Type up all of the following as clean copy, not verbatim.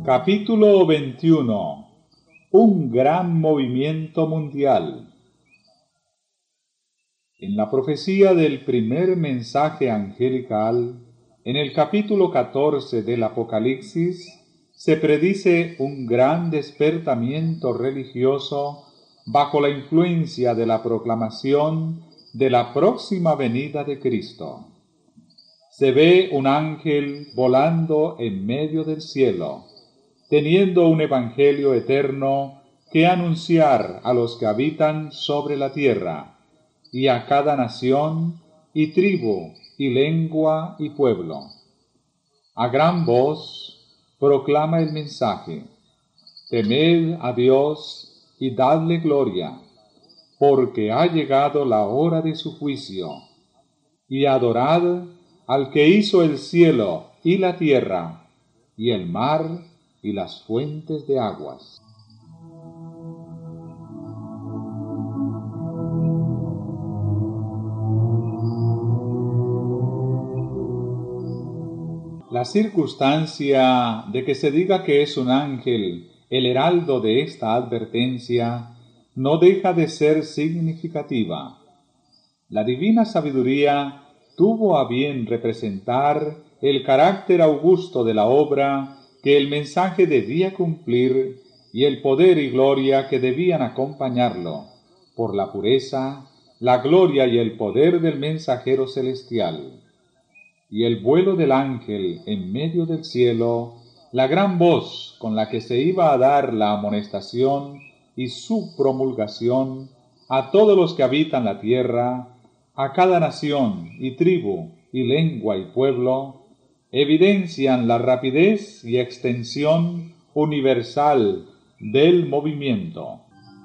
Capítulo 21. Un gran movimiento mundial. En la profecía del primer mensaje angelical, en el capítulo 14 del Apocalipsis, se predice un gran despertamiento religioso bajo la influencia de la proclamación de la próxima venida de Cristo. Se ve un ángel volando en medio del cielo, teniendo un evangelio eterno que anunciar a los que habitan sobre la tierra, y a cada nación, y tribu, y lengua, y pueblo. A gran voz proclama el mensaje: temed a Dios y dadle gloria, porque ha llegado la hora de su juicio, y adorad al que hizo el cielo y la tierra, y el mar, y las fuentes de aguas. La circunstancia de que se diga que es un ángel el heraldo de esta advertencia no deja de ser significativa. La divina sabiduría tuvo a bien representar el carácter augusto de la obra que el mensaje debía cumplir y el poder y gloria que debían acompañarlo, por la pureza, la gloria y el poder del mensajero celestial. Y el vuelo del ángel en medio del cielo, la gran voz con la que se iba a dar la amonestación y su promulgación a todos los que habitan la tierra, a cada nación y tribu y lengua y pueblo, evidencian la rapidez y extensión universal del movimiento.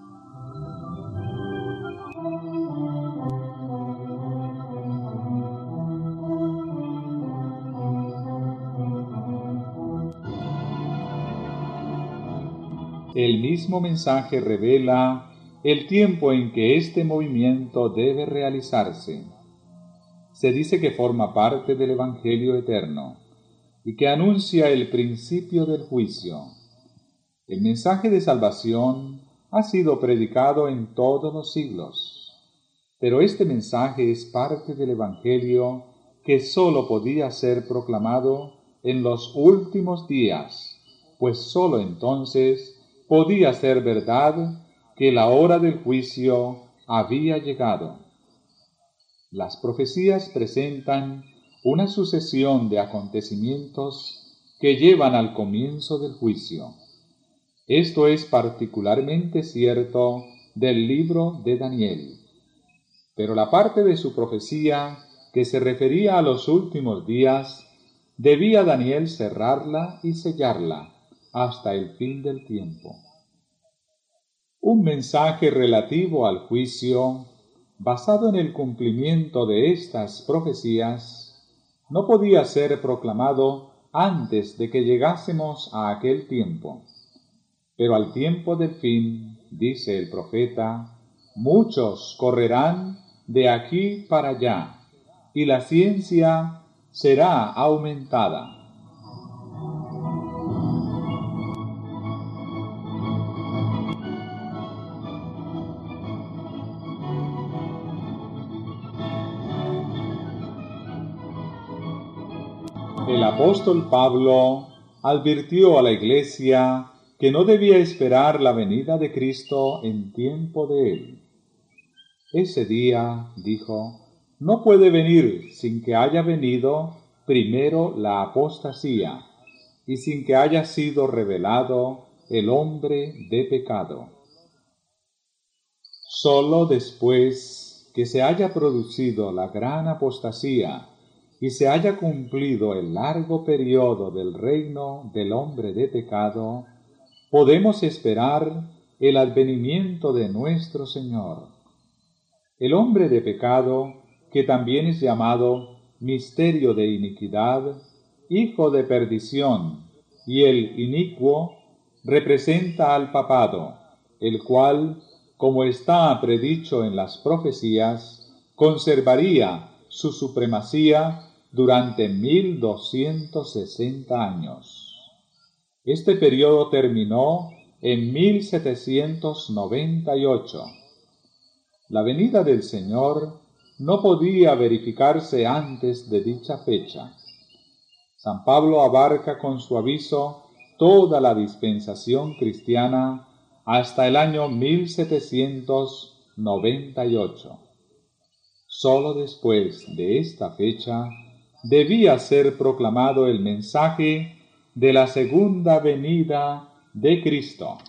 El mismo mensaje revela el tiempo en que este movimiento debe realizarse. Se dice que forma parte del Evangelio eterno y que anuncia el principio del juicio. El mensaje de salvación ha sido predicado en todos los siglos, pero este mensaje es parte del Evangelio que sólo podía ser proclamado en los últimos días, pues sólo entonces podía ser verdad que la hora del juicio había llegado. Las profecías presentan una sucesión de acontecimientos que llevan al comienzo del juicio. Esto es particularmente cierto del libro de Daniel. Pero la parte de su profecía que se refería a los últimos días, debía Daniel cerrarla y sellarla hasta el fin del tiempo. Un mensaje relativo al juicio, basado en el cumplimiento de estas profecías, no podía ser proclamado antes de que llegásemos a aquel tiempo. Pero al tiempo del fin, dice el profeta, muchos correrán de aquí para allá, y la ciencia será aumentada. El apóstol Pablo advirtió a la Iglesia que no debía esperar la venida de Cristo en tiempo de él. Ese día, dijo, no puede venir sin que haya venido primero la apostasía y sin que haya sido revelado el hombre de pecado. Sólo después que se haya producido la gran apostasía y se haya cumplido el largo periodo del reino del hombre de pecado, podemos esperar el advenimiento de nuestro Señor. El hombre de pecado, que también es llamado misterio de iniquidad, hijo de perdición, y el inicuo, representa al papado, el cual, como está predicho en las profecías, conservaría su supremacía durante 1260 años. Este periodo terminó en 1798. La venida del Señor no podía verificarse antes de dicha fecha. San Pablo abarca con su aviso toda la dispensación cristiana hasta el año 1798. Solo después de esta fecha debía ser proclamado el mensaje de la segunda venida de Cristo.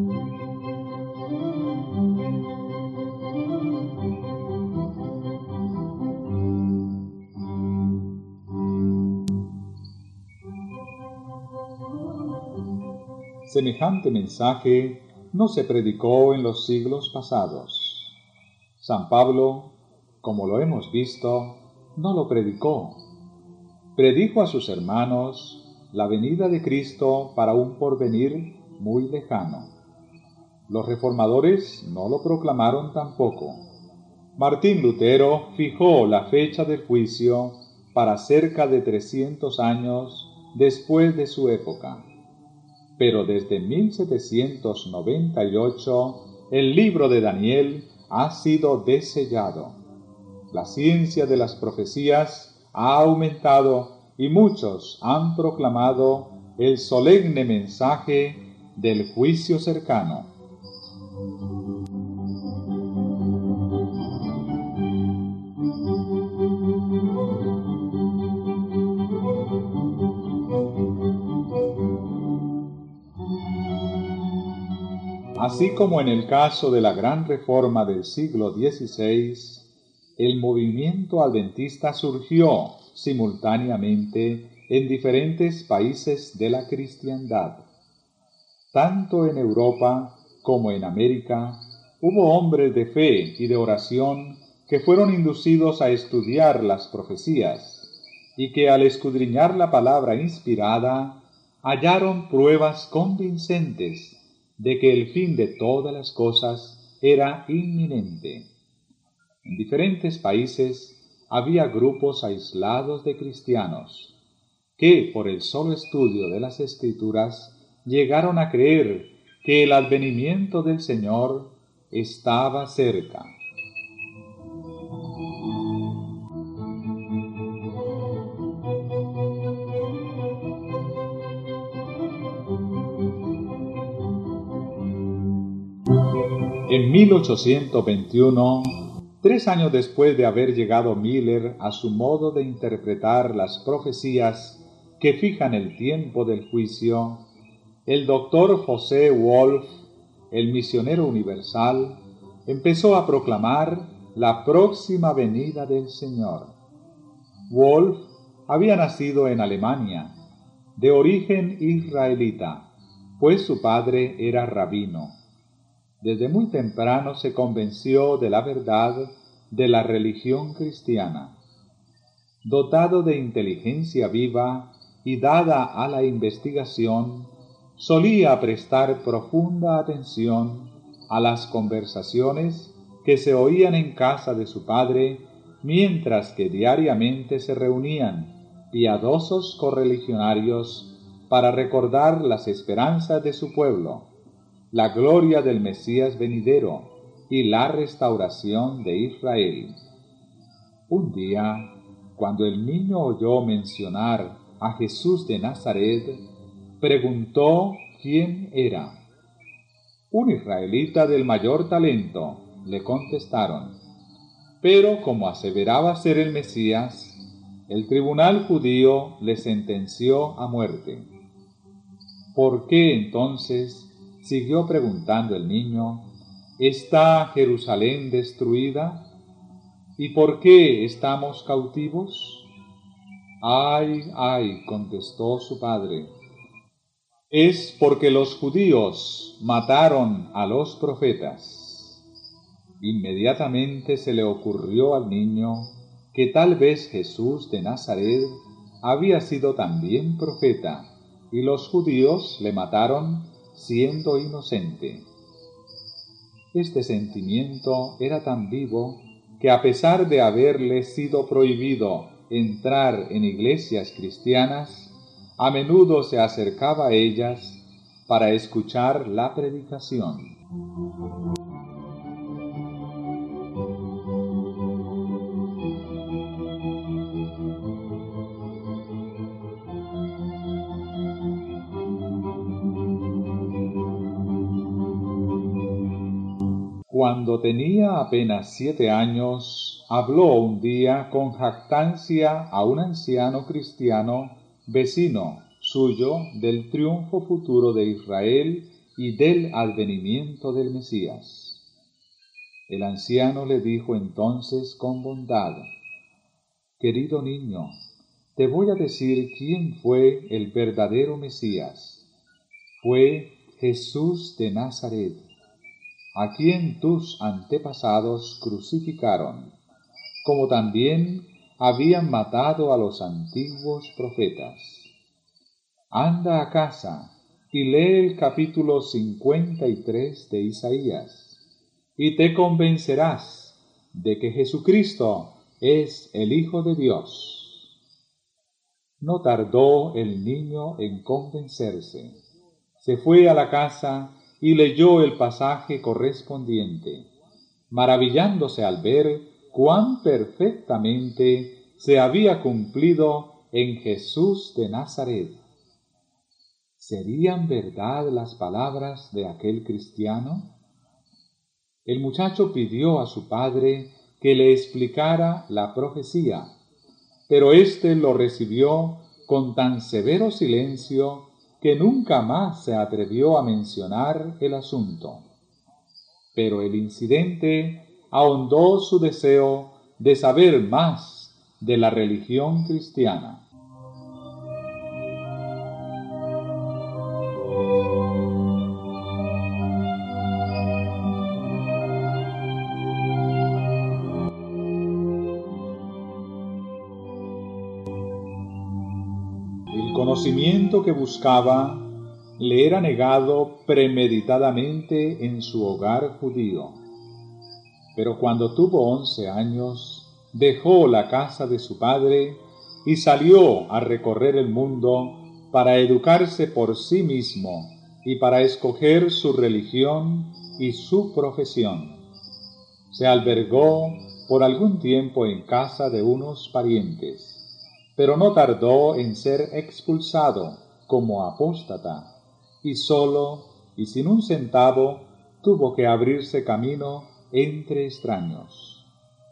Semejante mensaje no se predicó en los siglos pasados. San Pablo, como lo hemos visto, no lo predicó. Predijo a sus hermanos la venida de Cristo para un porvenir muy lejano. Los reformadores no lo proclamaron tampoco. Martín Lutero fijó la fecha del juicio para cerca de 300 años después de su época. Pero desde 1798 el libro de Daniel ha sido desellado. La ciencia de las profecías ha aumentado y muchos han proclamado el solemne mensaje del juicio cercano. Así como en el caso de la Gran Reforma del siglo XVI, el movimiento adventista surgió simultáneamente en diferentes países de la cristiandad. Tanto en Europa como en América hubo hombres de fe y de oración que fueron inducidos a estudiar las profecías y que al escudriñar la palabra inspirada hallaron pruebas convincentes de que el fin de todas las cosas era inminente. En diferentes países había grupos aislados de cristianos que, por el solo estudio de las Escrituras, llegaron a creer que el advenimiento del Señor estaba cerca. En 1821, 3 años después de haber llegado Miller a su modo de interpretar las profecías que fijan el tiempo del juicio, el doctor José Wolf, el misionero universal, empezó a proclamar la próxima venida del Señor. Wolf había nacido en Alemania, de origen israelita, pues su padre era rabino. Desde muy temprano se convenció de la verdad de la religión cristiana. Dotado de inteligencia viva y dada a la investigación, solía prestar profunda atención a las conversaciones que se oían en casa de su padre, mientras que diariamente se reunían piadosos correligionarios para recordar las esperanzas de su pueblo, la gloria del Mesías venidero y la restauración de Israel. Un día, cuando el niño oyó mencionar a Jesús de Nazaret, preguntó quién era. Un israelita del mayor talento, le contestaron. Pero como aseveraba ser el Mesías, el tribunal judío le sentenció a muerte. ¿Por qué entonces, siguió preguntando el niño, ¿está Jerusalén destruida? ¿Y por qué estamos cautivos? ¡Ay, ay!, contestó su padre. Es porque los judíos mataron a los profetas. Inmediatamente se le ocurrió al niño que tal vez Jesús de Nazaret había sido también profeta, y los judíos le mataron siendo inocente. Este sentimiento era tan vivo que a pesar de haberle sido prohibido entrar en iglesias cristianas, a menudo se acercaba a ellas para escuchar la predicación. Cuando tenía apenas 7 años, habló un día con jactancia a un anciano cristiano, vecino suyo, del triunfo futuro de Israel y del advenimiento del Mesías. El anciano le dijo entonces con bondad: «Querido niño, te voy a decir quién fue el verdadero Mesías. Fue Jesús de Nazaret, a quien tus antepasados crucificaron, como también habían matado a los antiguos profetas. Anda a casa y lee el capítulo 53 de Isaías, y te convencerás de que Jesucristo es el Hijo de Dios». No tardó el niño en convencerse. Se fue a la casa y leyó el pasaje correspondiente, maravillándose al ver cuán perfectamente se había cumplido en Jesús de Nazaret. ¿Serían verdad las palabras de aquel cristiano? El muchacho pidió a su padre que le explicara la profecía, pero éste lo recibió con tan severo silencio que nunca más se atrevió a mencionar el asunto. Pero el incidente ahondó su deseo de saber más de la religión cristiana. El conocimiento que buscaba le era negado premeditadamente en su hogar judío. Pero cuando tuvo 11 años, dejó la casa de su padre y salió a recorrer el mundo para educarse por sí mismo y para escoger su religión y su profesión. Se albergó por algún tiempo en casa de unos parientes, pero no tardó en ser expulsado como apóstata, y solo y sin un centavo tuvo que abrirse camino entre extraños.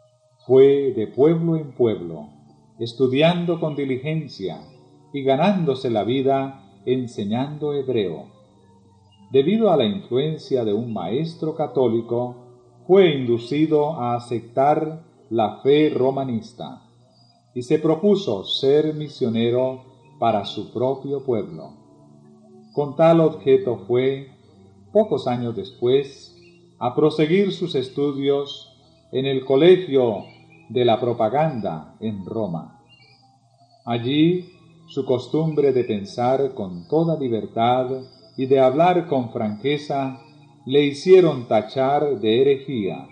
Fue de pueblo en pueblo, estudiando con diligencia y ganándose la vida enseñando hebreo. Debido a la influencia de un maestro católico, fue inducido a aceptar la fe romanista y se propuso ser misionero para su propio pueblo. Con tal objeto fue, pocos años después, a proseguir sus estudios en el Colegio de la Propaganda en Roma. Allí, su costumbre de pensar con toda libertad y de hablar con franqueza le hicieron tachar de herejía.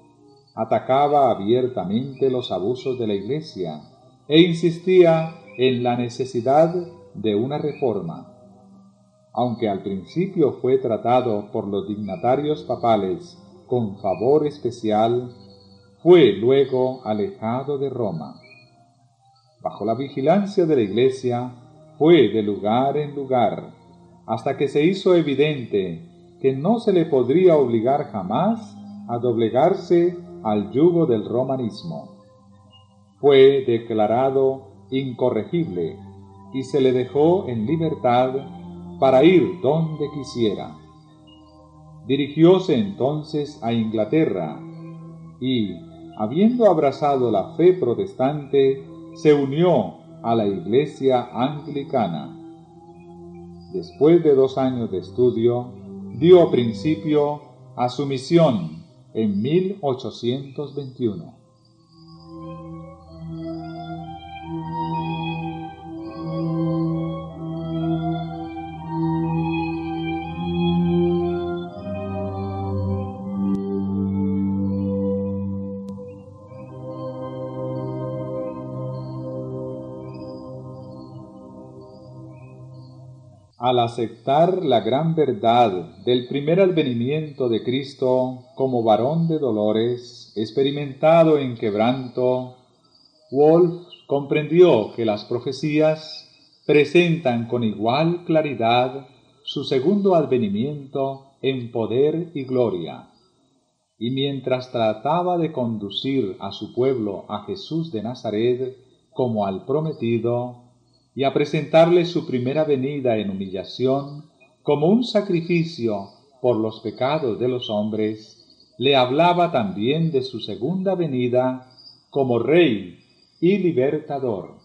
Atacaba abiertamente los abusos de la Iglesia e insistía en la necesidad de una reforma. Aunque al principio fue tratado por los dignatarios papales con favor especial, fue luego alejado de Roma. Bajo la vigilancia de la Iglesia, fue de lugar en lugar, hasta que se hizo evidente que no se le podría obligar jamás a doblegarse al yugo del romanismo. Fue declarado incorregible y se le dejó en libertad para ir donde quisiera. Dirigióse entonces a Inglaterra y, habiendo abrazado la fe protestante, se unió a la Iglesia anglicana. Después de 2 años de estudio, dio principio a su misión en 1821. Al aceptar la gran verdad del primer advenimiento de Cristo como varón de dolores, experimentado en quebranto, Wolf comprendió que las profecías presentan con igual claridad su segundo advenimiento en poder y gloria. Y mientras trataba de conducir a su pueblo a Jesús de Nazaret como al prometido, y a presentarle su primera venida en humillación como un sacrificio por los pecados de los hombres, le hablaba también de su segunda venida como Rey y Libertador.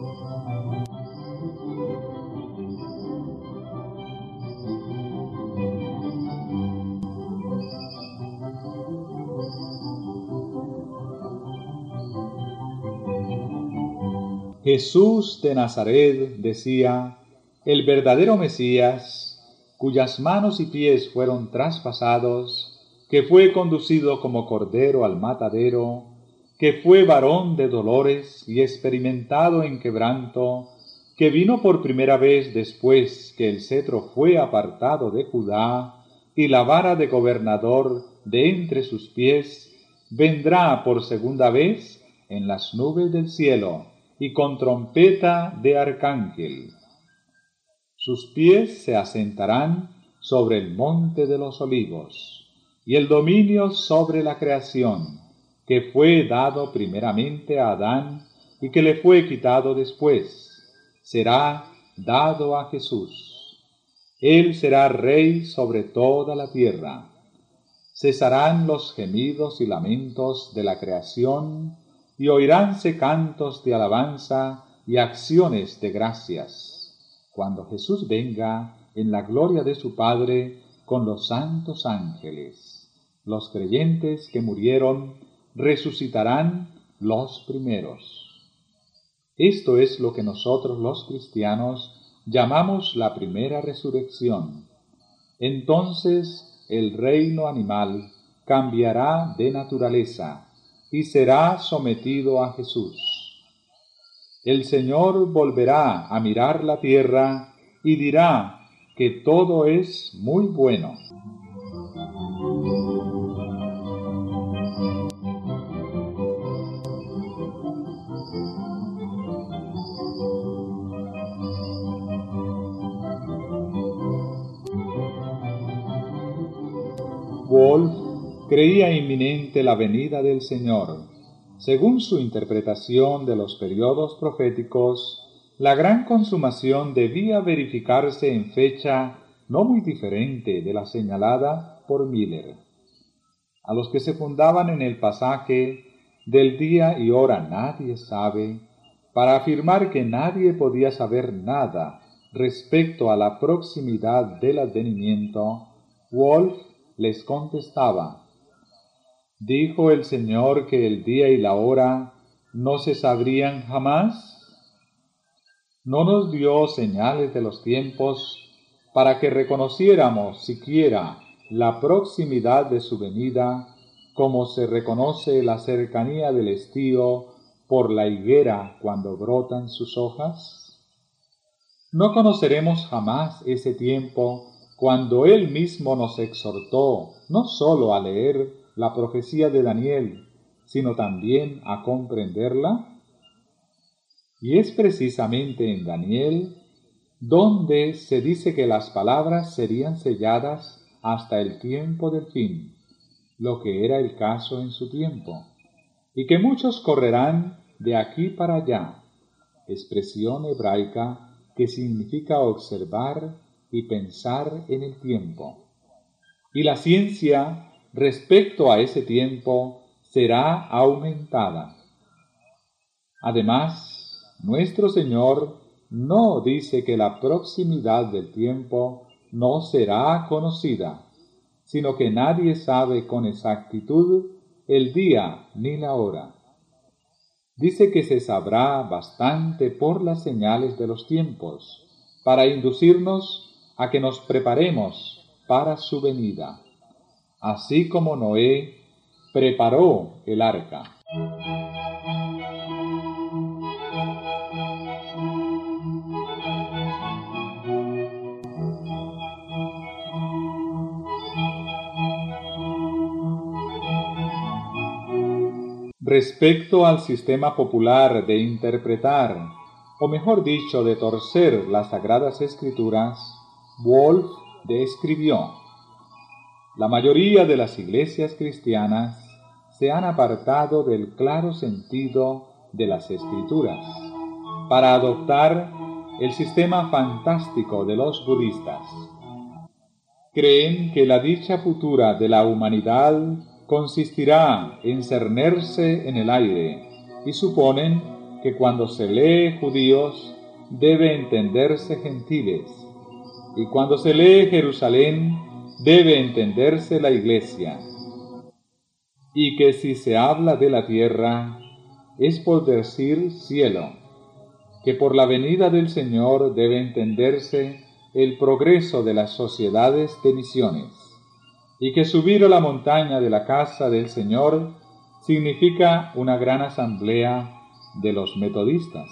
Jesús de Nazaret, decía, el verdadero Mesías, cuyas manos y pies fueron traspasados, que fue conducido como cordero al matadero, que fue varón de dolores y experimentado en quebranto, que vino por primera vez después que el cetro fue apartado de Judá y la vara de gobernador de entre sus pies, vendrá por segunda vez en las nubes del cielo y con trompeta de arcángel. Sus pies se asentarán sobre el monte de los olivos, y el dominio sobre la creación, que fue dado primeramente a Adán y que le fue quitado después, será dado a Jesús. Él será rey sobre toda la tierra. Cesarán los gemidos y lamentos de la creación, y oiránse cantos de alabanza y acciones de gracias, cuando Jesús venga en la gloria de su Padre con los santos ángeles. Los creyentes que murieron resucitarán los primeros. Esto es lo que nosotros los cristianos llamamos la primera resurrección. Entonces el reino animal cambiará de naturaleza y será sometido a Jesús. El Señor volverá a mirar la tierra y dirá que todo es muy bueno. Wolf creía inminente la venida del Señor. Según su interpretación de los periodos proféticos, la gran consumación debía verificarse en fecha no muy diferente de la señalada por Miller. A los que se fundaban en el pasaje del día y hora nadie sabe, para afirmar que nadie podía saber nada respecto a la proximidad del advenimiento, Wolf les contestaba: ¿dijo el Señor que el día y la hora no se sabrían jamás? ¿No nos dio señales de los tiempos para que reconociéramos siquiera la proximidad de su venida, como se reconoce la cercanía del estío por la higuera cuando brotan sus hojas? No conoceremos jamás ese tiempo cuando Él mismo nos exhortó no sólo a leer la profecía de Daniel, sino también a comprenderla. Y es precisamente en Daniel donde se dice que las palabras serían selladas hasta el tiempo del fin, lo que era el caso en su tiempo, y que muchos correrán de aquí para allá, expresión hebraica que significa observar y pensar en el tiempo. Y la ciencia respecto a ese tiempo será aumentada. Además, nuestro Señor no dice que la proximidad del tiempo no será conocida, sino que nadie sabe con exactitud el día ni la hora. Dice que se sabrá bastante por las señales de los tiempos, para inducirnos a que nos preparemos para su venida, así como Noé preparó el arca. Respecto al sistema popular de interpretar, o mejor dicho, de torcer las Sagradas Escrituras, Wolf describió: la mayoría de las iglesias cristianas se han apartado del claro sentido de las Escrituras para adoptar el sistema fantástico de los budistas. Creen que la dicha futura de la humanidad consistirá en cernerse en el aire y suponen que cuando se lee judíos debe entenderse gentiles y cuando se lee Jerusalén debe entenderse la iglesia, y que si se habla de la tierra es por decir cielo, que por la venida del Señor debe entenderse el progreso de las sociedades de misiones, y que subir a la montaña de la casa del Señor significa una gran asamblea de los metodistas.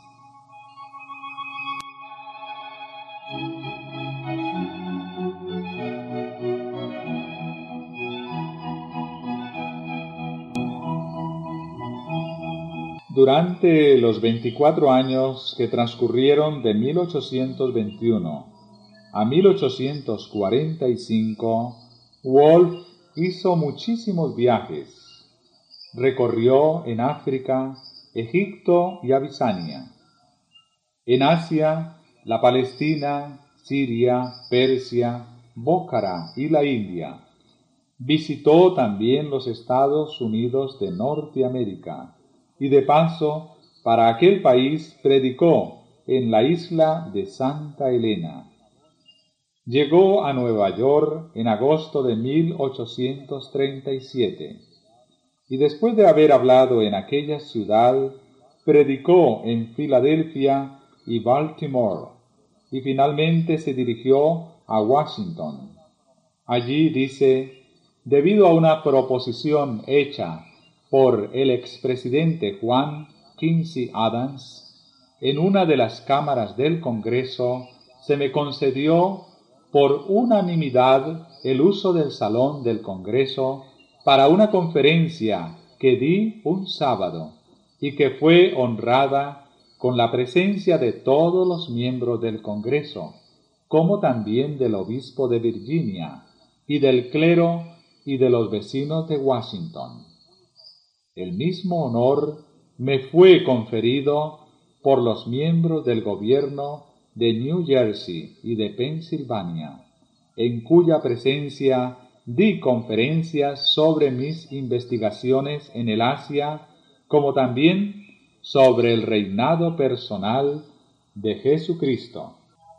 Durante los 24 años que transcurrieron de 1821 a 1845, Wolf hizo muchísimos viajes. Recorrió en África, Egipto y Abisania. En Asia, la Palestina, Siria, Persia, Bókhara y la India. Visitó también los Estados Unidos de Norteamérica y de paso para aquel país predicó en la isla de Santa Elena. Llegó a Nueva York en agosto de 1837 y después de haber hablado en aquella ciudad, predicó en Filadelfia y Baltimore y finalmente se dirigió a Washington. Allí dice: debido a una proposición hecha por el expresidente Juan Quincy Adams, en una de las cámaras del Congreso se me concedió por unanimidad el uso del salón del Congreso para una conferencia que di un sábado y que fue honrada con la presencia de todos los miembros del Congreso, como también del obispo de Virginia y del clero y de los vecinos de Washington. El mismo honor me fue conferido por los miembros del gobierno de New Jersey y de Pensilvania, en cuya presencia di conferencias sobre mis investigaciones en el Asia, como también sobre el reinado personal de Jesucristo.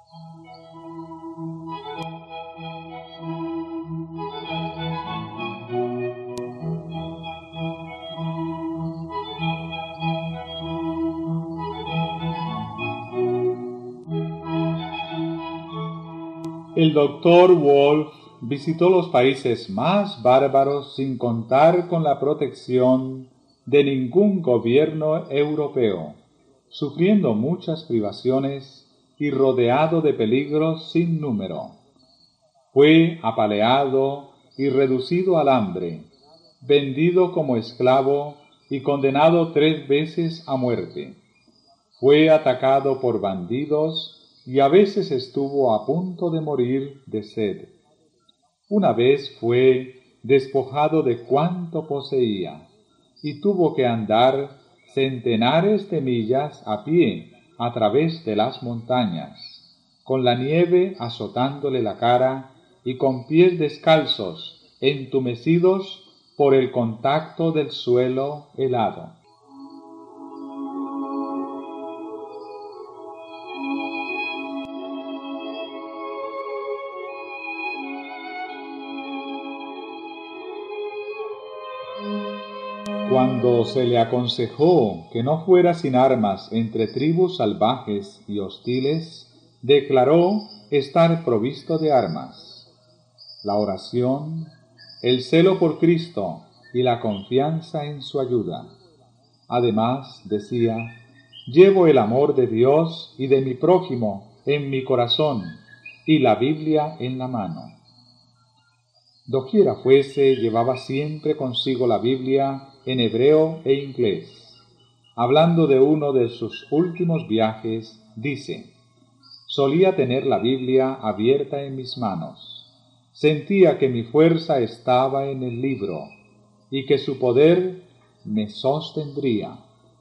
El doctor Wolf visitó los países más bárbaros sin contar con la protección de ningún gobierno europeo, sufriendo muchas privaciones y rodeado de peligros sin número. Fue apaleado y reducido al hambre, vendido como esclavo y condenado 3 veces a muerte. Fue atacado por bandidos y a veces estuvo a punto de morir de sed. Una vez fue despojado de cuanto poseía y tuvo que andar centenares de millas a pie a través de las montañas, con la nieve azotándole la cara y con pies descalzos, entumecidos por el contacto del suelo helado. Cuando se le aconsejó que no fuera sin armas entre tribus salvajes y hostiles, declaró estar provisto de armas. La oración, el celo por Cristo y la confianza en su ayuda. Además, decía, llevo el amor de Dios y de mi prójimo en mi corazón y la Biblia en la mano. Doquiera fuese, llevaba siempre consigo la Biblia en hebreo e inglés. Hablando de uno de sus últimos viajes, dice: solía tener la Biblia abierta en mis manos. Sentía que mi fuerza estaba en el libro y que su poder me sostendría.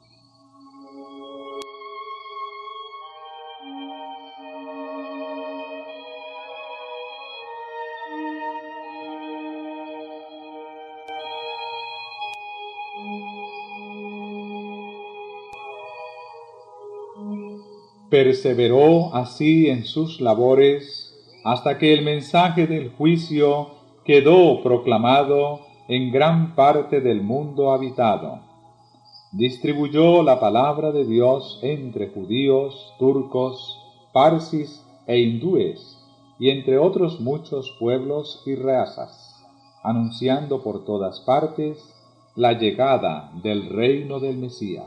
Perseveró así en sus labores hasta que el mensaje del juicio quedó proclamado en gran parte del mundo habitado. Distribuyó la palabra de Dios entre judíos, turcos, parsis e hindúes, y entre otros muchos pueblos y razas, anunciando por todas partes la llegada del reino del Mesías.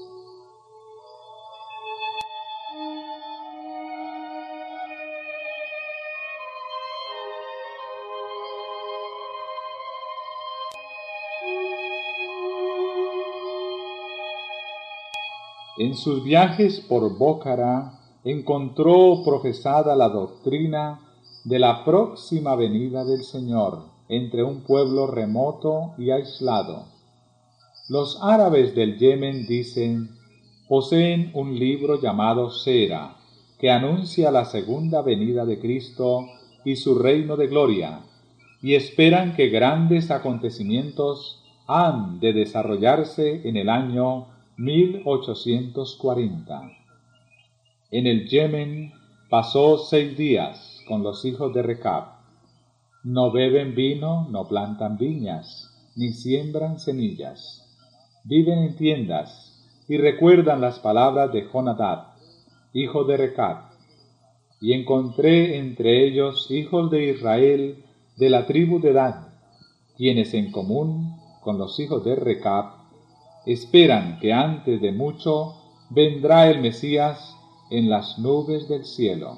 En sus viajes por Bókhara encontró profesada la doctrina de la próxima venida del Señor entre un pueblo remoto y aislado. Los árabes del Yemen, dicen, poseen un libro llamado Sera, que anuncia la segunda venida de Cristo y su reino de gloria, y esperan que grandes acontecimientos han de desarrollarse en el año 1840. En el Yemen pasó 6 días con los hijos de Recab. No beben vino, no plantan viñas, ni siembran semillas. Viven en tiendas y recuerdan las palabras de Jonadab, hijo de Recab. Y encontré entre ellos hijos de Israel de la tribu de Dan, quienes en común con los hijos de Recab esperan que antes de mucho vendrá el Mesías en las nubes del cielo.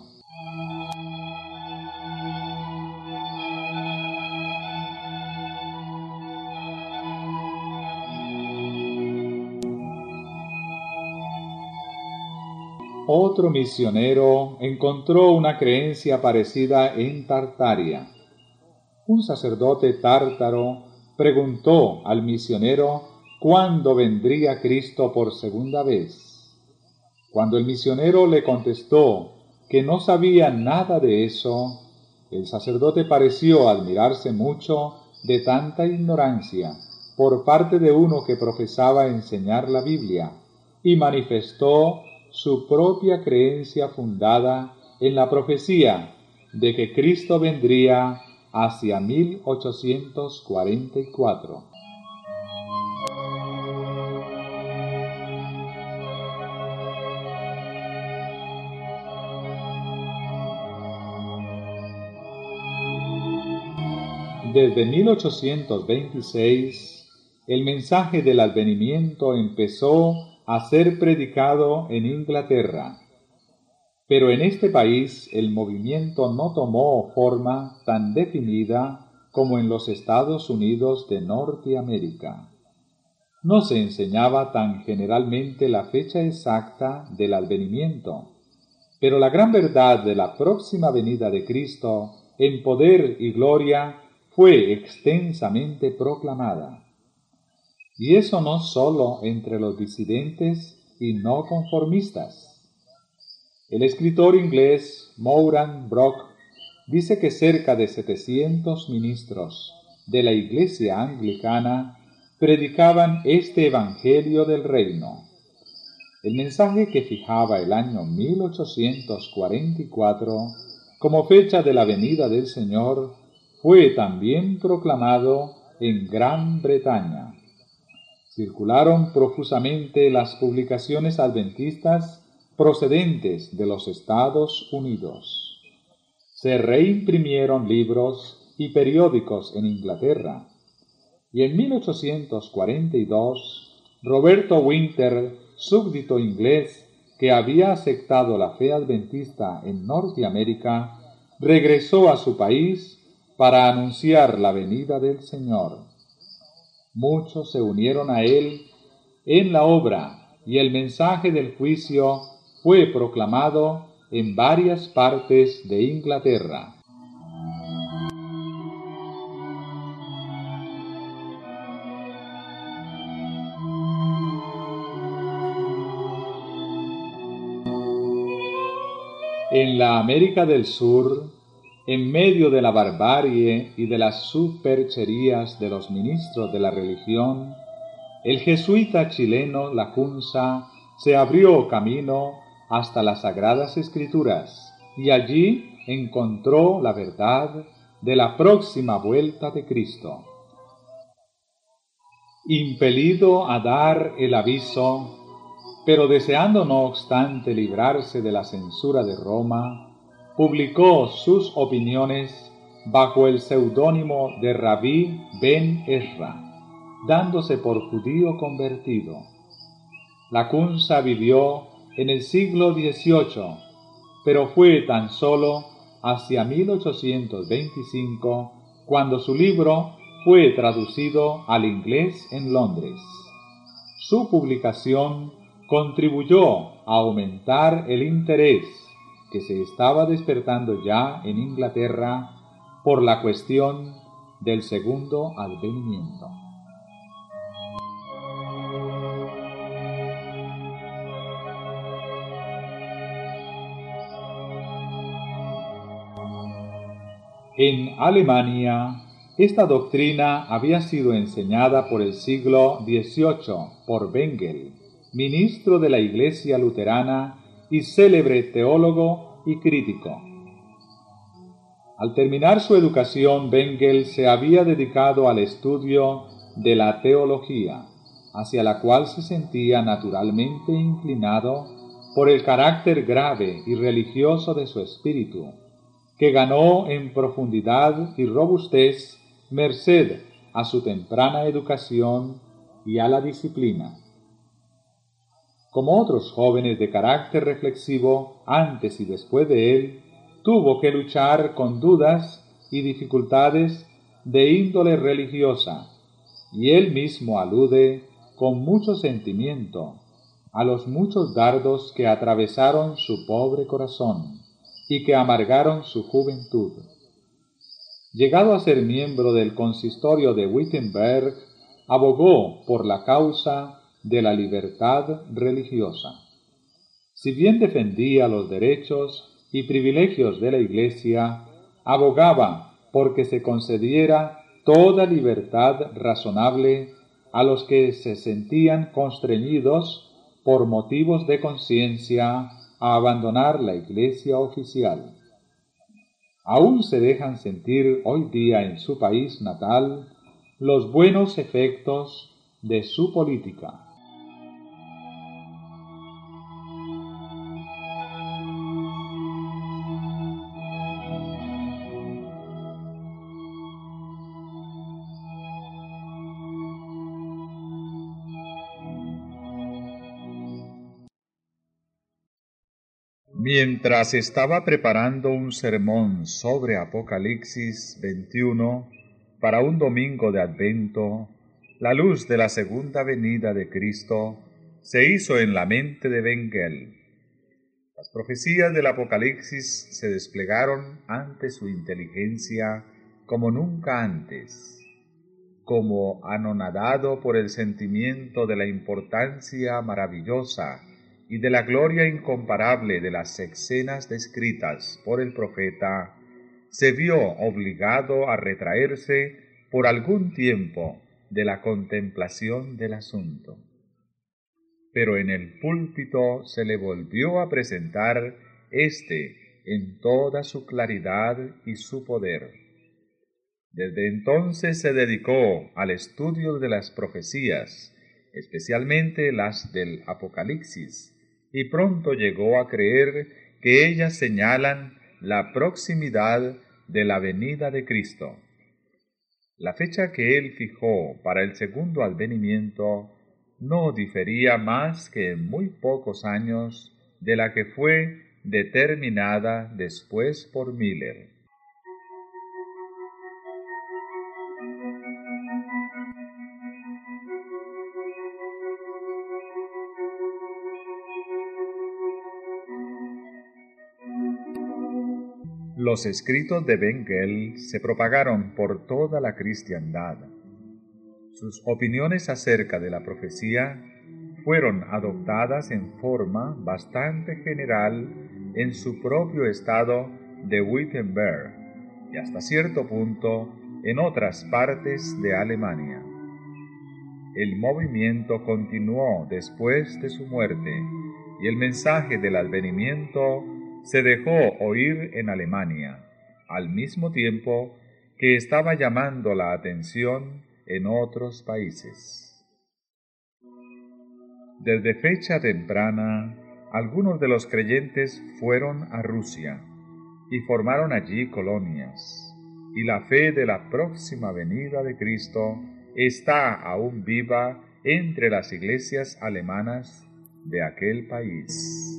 Otro misionero encontró una creencia parecida en Tartaria. Un sacerdote tártaro preguntó al misionero cuándo vendría Cristo por segunda vez. Cuando el misionero le contestó que no sabía nada de eso, el sacerdote pareció admirarse mucho de tanta ignorancia por parte de uno que profesaba enseñar la Biblia, y manifestó su propia creencia fundada en la profecía de que Cristo vendría hacia 1844. Desde 1826, el mensaje del advenimiento empezó a ser predicado en Inglaterra, pero en este país el movimiento no tomó forma tan definida como en los Estados Unidos de Norteamérica. No se enseñaba tan generalmente la fecha exacta del advenimiento, pero la gran verdad de la próxima venida de Cristo en poder y gloria fue extensamente proclamada. Y eso no sólo entre los disidentes y no conformistas. El escritor inglés Moran Brock dice que cerca de 700 ministros de la Iglesia anglicana predicaban este Evangelio del Reino. El mensaje que fijaba el año 1844 como fecha de la venida del Señor fue también proclamado en Gran Bretaña. Circularon profusamente las publicaciones adventistas procedentes de los Estados Unidos. Se reimprimieron libros y periódicos en Inglaterra. Y en 1842, Roberto Winter, súbdito inglés que había aceptado la fe adventista en Norteamérica, regresó a su país para anunciar la venida del Señor. Muchos se unieron a él en la obra y el mensaje del juicio fue proclamado en varias partes de Inglaterra. En la América del Sur, en medio de la barbarie y de las supercherías de los ministros de la religión, el jesuita chileno Lacunza se abrió camino hasta las Sagradas Escrituras y allí encontró la verdad de la próxima vuelta de Cristo. Impelido a dar el aviso, pero deseando no obstante librarse de la censura de Roma, publicó sus opiniones bajo el seudónimo de Rabí Ben Ezra, dándose por judío convertido. Lacunza vivió en el siglo XVIII, pero fue tan solo hacia 1825 cuando su libro fue traducido al inglés en Londres. Su publicación contribuyó a aumentar el interés que se estaba despertando ya en Inglaterra por la cuestión del segundo advenimiento. En Alemania, esta doctrina había sido enseñada por el siglo XVIII por Bengel, ministro de la Iglesia luterana y célebre teólogo y crítico. Al terminar su educación, Bengel se había dedicado al estudio de la teología, hacia la cual se sentía naturalmente inclinado por el carácter grave y religioso de su espíritu, que ganó en profundidad y robustez merced a su temprana educación y a la disciplina. Como otros jóvenes de carácter reflexivo antes y después de él, tuvo que luchar con dudas y dificultades de índole religiosa, y él mismo alude con mucho sentimiento a los muchos dardos que atravesaron su pobre corazón y que amargaron su juventud. Llegado a ser miembro del consistorio de Wittenberg, abogó por la causa de la libertad religiosa. Si bien defendía los derechos y privilegios de la Iglesia, abogaba porque se concediera toda libertad razonable a los que se sentían constreñidos por motivos de conciencia a abandonar la Iglesia oficial. Aún se dejan sentir hoy día en su país natal los buenos efectos de su política. Mientras estaba preparando un sermón sobre Apocalipsis 21 para un domingo de Adviento, la luz de la segunda venida de Cristo se hizo en la mente de Bengel. Las profecías del Apocalipsis se desplegaron ante su inteligencia como nunca antes. Como anonadado por el sentimiento de la importancia maravillosa y de la gloria incomparable de las escenas descritas por el profeta, se vio obligado a retraerse por algún tiempo de la contemplación del asunto. Pero en el púlpito se le volvió a presentar en toda su claridad y su poder. Desde entonces se dedicó al estudio de las profecías, especialmente las del Apocalipsis, y pronto llegó a creer que ellas señalan la proximidad de la venida de Cristo. La fecha que él fijó para el segundo advenimiento no difería más que en muy pocos años de la que fue determinada después por Miller. Los escritos de Bengel se propagaron por toda la cristiandad. Sus opiniones acerca de la profecía fueron adoptadas en forma bastante general en su propio estado de Wittenberg y hasta cierto punto en otras partes de Alemania. El movimiento continuó después de su muerte y el mensaje del advenimiento se dejó oír en Alemania, al mismo tiempo que estaba llamando la atención en otros países. Desde fecha temprana, algunos de los creyentes fueron a Rusia y formaron allí colonias, y la fe de la próxima venida de Cristo está aún viva entre las iglesias alemanas de aquel país.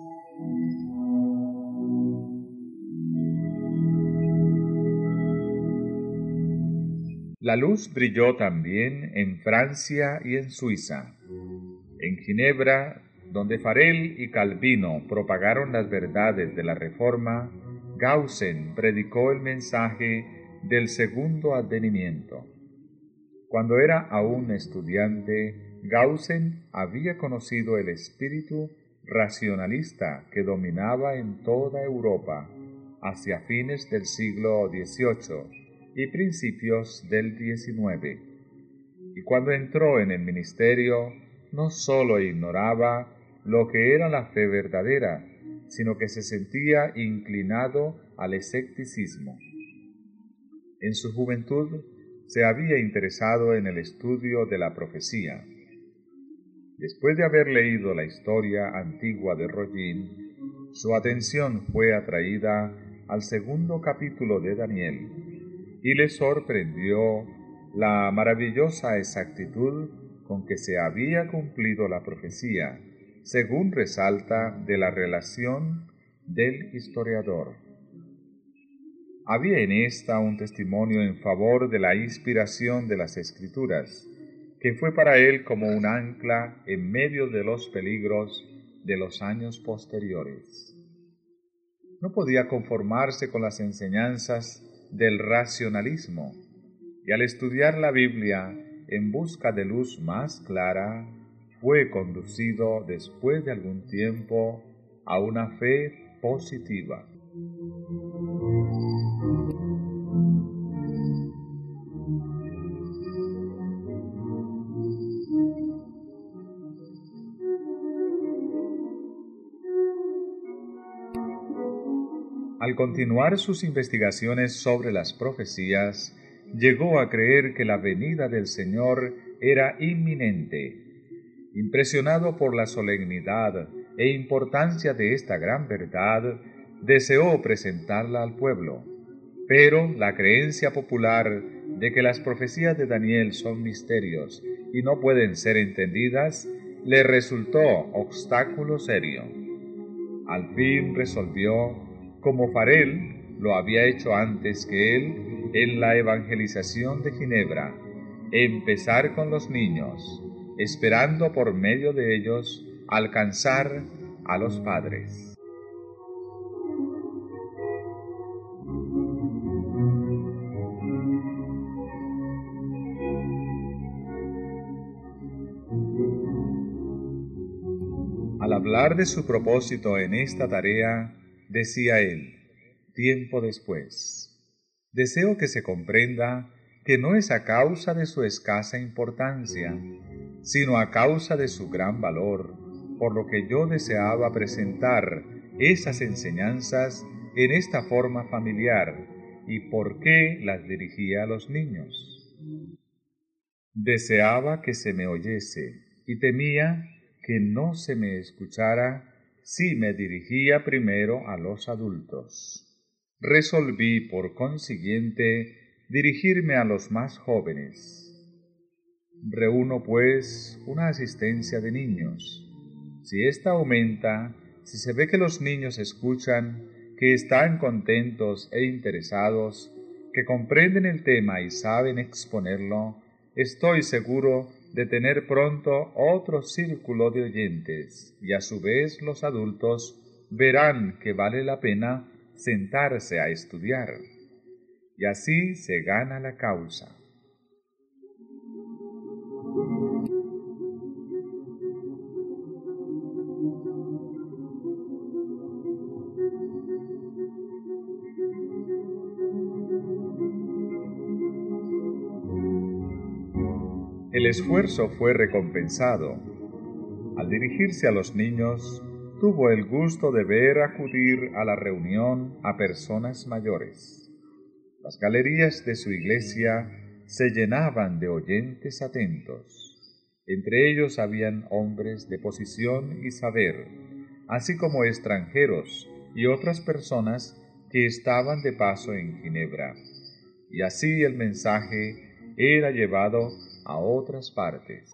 La luz brilló también en Francia y en Suiza. En Ginebra, donde Farel y Calvino propagaron las verdades de la Reforma, Gaussen predicó el mensaje del segundo advenimiento. Cuando era aún estudiante, Gaussen había conocido el espíritu racionalista que dominaba en toda Europa hacia fines del siglo XVIII y principios del XIX. Y cuando entró en el ministerio, no sólo ignoraba lo que era la fe verdadera, sino que se sentía inclinado al escepticismo. En su juventud se había interesado en el estudio de la profecía. Después de haber leído la historia antigua de Rollin, su atención fue atraída al segundo capítulo de Daniel, y le sorprendió la maravillosa exactitud con que se había cumplido la profecía, según resalta de la relación del historiador. Había en esta un testimonio en favor de la inspiración de las Escrituras, que fue para él como un ancla en medio de los peligros de los años posteriores. No podía conformarse con las enseñanzas del racionalismo, y al estudiar la Biblia en busca de luz más clara, fue conducido después de algún tiempo a una fe positiva. Al continuar sus investigaciones sobre las profecías, llegó a creer que la venida del Señor era inminente. Impresionado por la solemnidad e importancia de esta gran verdad, deseó presentarla al pueblo, pero la creencia popular de que las profecías de Daniel son misterios y no pueden ser entendidas, le resultó obstáculo serio. Al fin resolvió, como Farel lo había hecho antes que él en la evangelización de Ginebra, empezar con los niños, esperando por medio de ellos alcanzar a los padres. Al hablar de su propósito en esta tarea, decía él, tiempo después, deseo que se comprenda que no es a causa de su escasa importancia, sino a causa de su gran valor, por lo que yo deseaba presentar esas enseñanzas en esta forma familiar y por qué las dirigía a los niños. Deseaba que se me oyese y temía que no se me escuchara si me dirigía primero a los adultos. Resolví, por consiguiente, dirigirme a los más jóvenes. Reúno, pues, una asistencia de niños. Si ésta aumenta, si se ve que los niños escuchan, que están contentos e interesados, que comprenden el tema y saben exponerlo, estoy seguro de tener pronto otro círculo de oyentes, y a su vez los adultos verán que vale la pena sentarse a estudiar, y así se gana la causa. El esfuerzo fue recompensado. Al dirigirse a los niños, tuvo el gusto de ver acudir a la reunión a personas mayores. Las galerías de su iglesia se llenaban de oyentes atentos. Entre ellos habían hombres de posición y saber, así como extranjeros y otras personas que estaban de paso en Ginebra. Y así el mensaje era llevado a otras partes.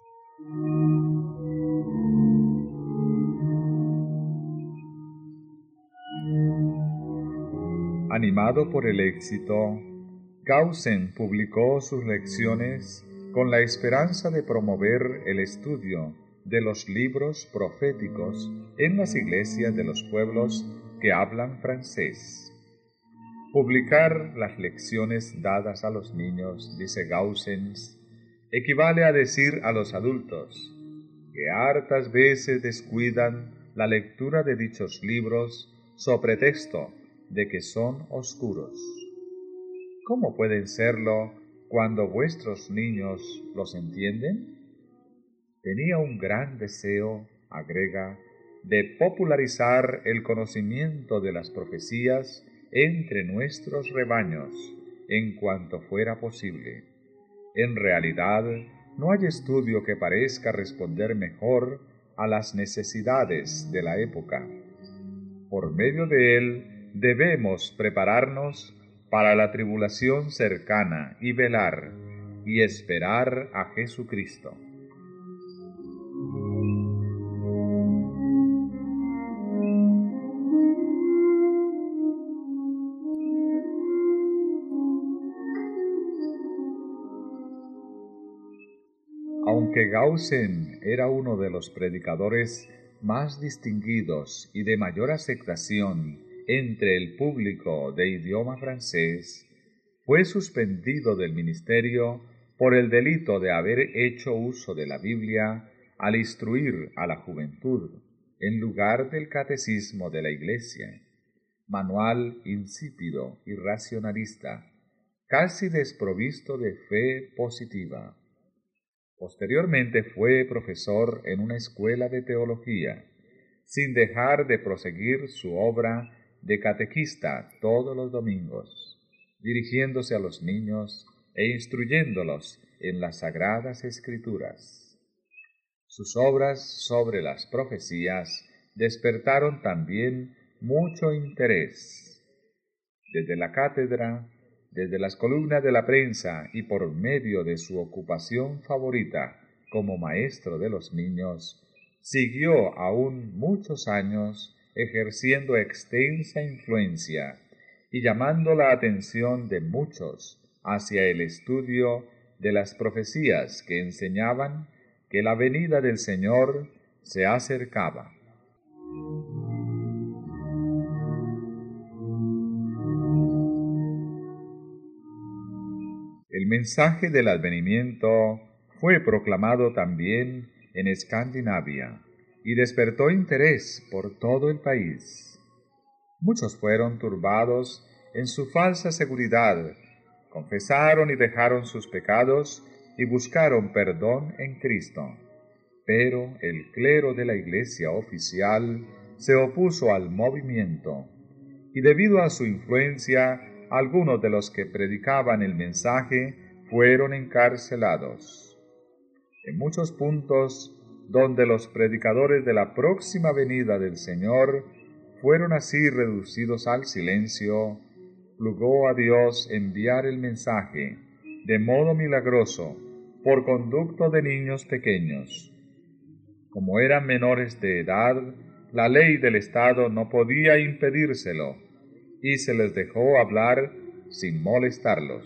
Animado por el éxito, Gaussen publicó sus lecciones con la esperanza de promover el estudio de los libros proféticos en las iglesias de los pueblos que hablan francés. Publicar las lecciones dadas a los niños, dice Gaussen, equivale a decir a los adultos que hartas veces descuidan la lectura de dichos libros so pretexto de que son oscuros. ¿Cómo pueden serlo cuando vuestros niños los entienden? Tenía un gran deseo, agrega, de popularizar el conocimiento de las profecías entre nuestros rebaños en cuanto fuera posible. En realidad, no hay estudio que parezca responder mejor a las necesidades de la época. Por medio de él debemos prepararnos para la tribulación cercana y velar y esperar a Jesucristo. Aunque Gaussen era uno de los predicadores más distinguidos y de mayor aceptación entre el público de idioma francés, fue suspendido del ministerio por el delito de haber hecho uso de la Biblia al instruir a la juventud, en lugar del catecismo de la Iglesia, manual insípido y racionalista, casi desprovisto de fe positiva. Posteriormente fue profesor en una escuela de teología, sin dejar de proseguir su obra de catequista todos los domingos, dirigiéndose a los niños e instruyéndolos en las sagradas escrituras. Sus obras sobre las profecías despertaron también mucho interés. Desde la cátedra, desde las columnas de la prensa y por medio de su ocupación favorita como maestro de los niños, siguió aún muchos años ejerciendo extensa influencia y llamando la atención de muchos hacia el estudio de las profecías que enseñaban que la venida del Señor se acercaba. El mensaje del advenimiento fue proclamado también en Escandinavia y despertó interés por todo el país. Muchos fueron turbados en su falsa seguridad, confesaron y dejaron sus pecados y buscaron perdón en Cristo. Pero el clero de la Iglesia oficial se opuso al movimiento, y debido a su influencia, algunos de los que predicaban el mensaje fueron encarcelados. En muchos puntos donde los predicadores de la próxima venida del Señor fueron así reducidos al silencio, plugó a Dios enviar el mensaje de modo milagroso por conducto de niños pequeños. Como eran menores de edad, la ley del Estado no podía impedírselo, y se les dejó hablar sin molestarlos.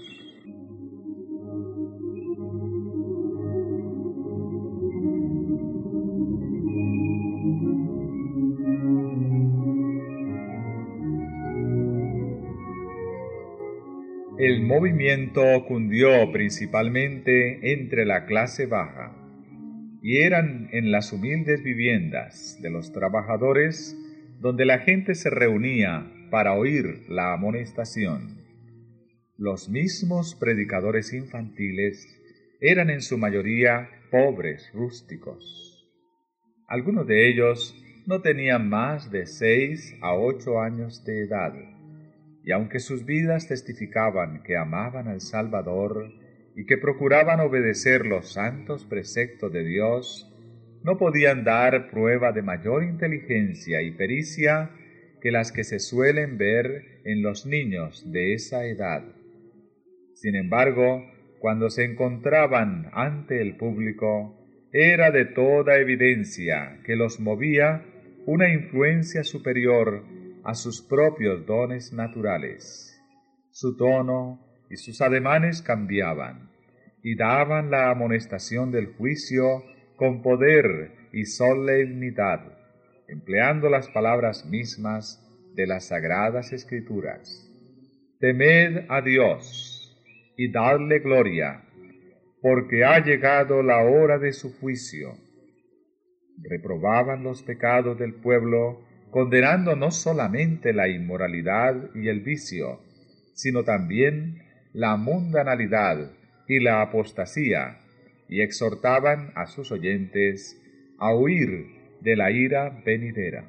El movimiento cundió principalmente entre la clase baja, y eran en las humildes viviendas de los trabajadores donde la gente se reunía para oír la amonestación. Los mismos predicadores infantiles eran en su mayoría pobres rústicos. Algunos de ellos no tenían más de 6 a 8 años de edad, y aunque sus vidas testificaban que amaban al Salvador y que procuraban obedecer los santos preceptos de Dios, no podían dar prueba de mayor inteligencia y pericia que las que se suelen ver en los niños de esa edad. Sin embargo, cuando se encontraban ante el público, era de toda evidencia que los movía una influencia superior a sus propios dones naturales. Su tono y sus ademanes cambiaban, y daban la amonestación del juicio con poder y solemnidad, empleando las palabras mismas de las Sagradas Escrituras. Temed a Dios y dadle gloria, porque ha llegado la hora de su juicio. Reprobaban los pecados del pueblo, condenando no solamente la inmoralidad y el vicio, sino también la mundanalidad y la apostasía, y exhortaban a sus oyentes a huir de la ira venidera.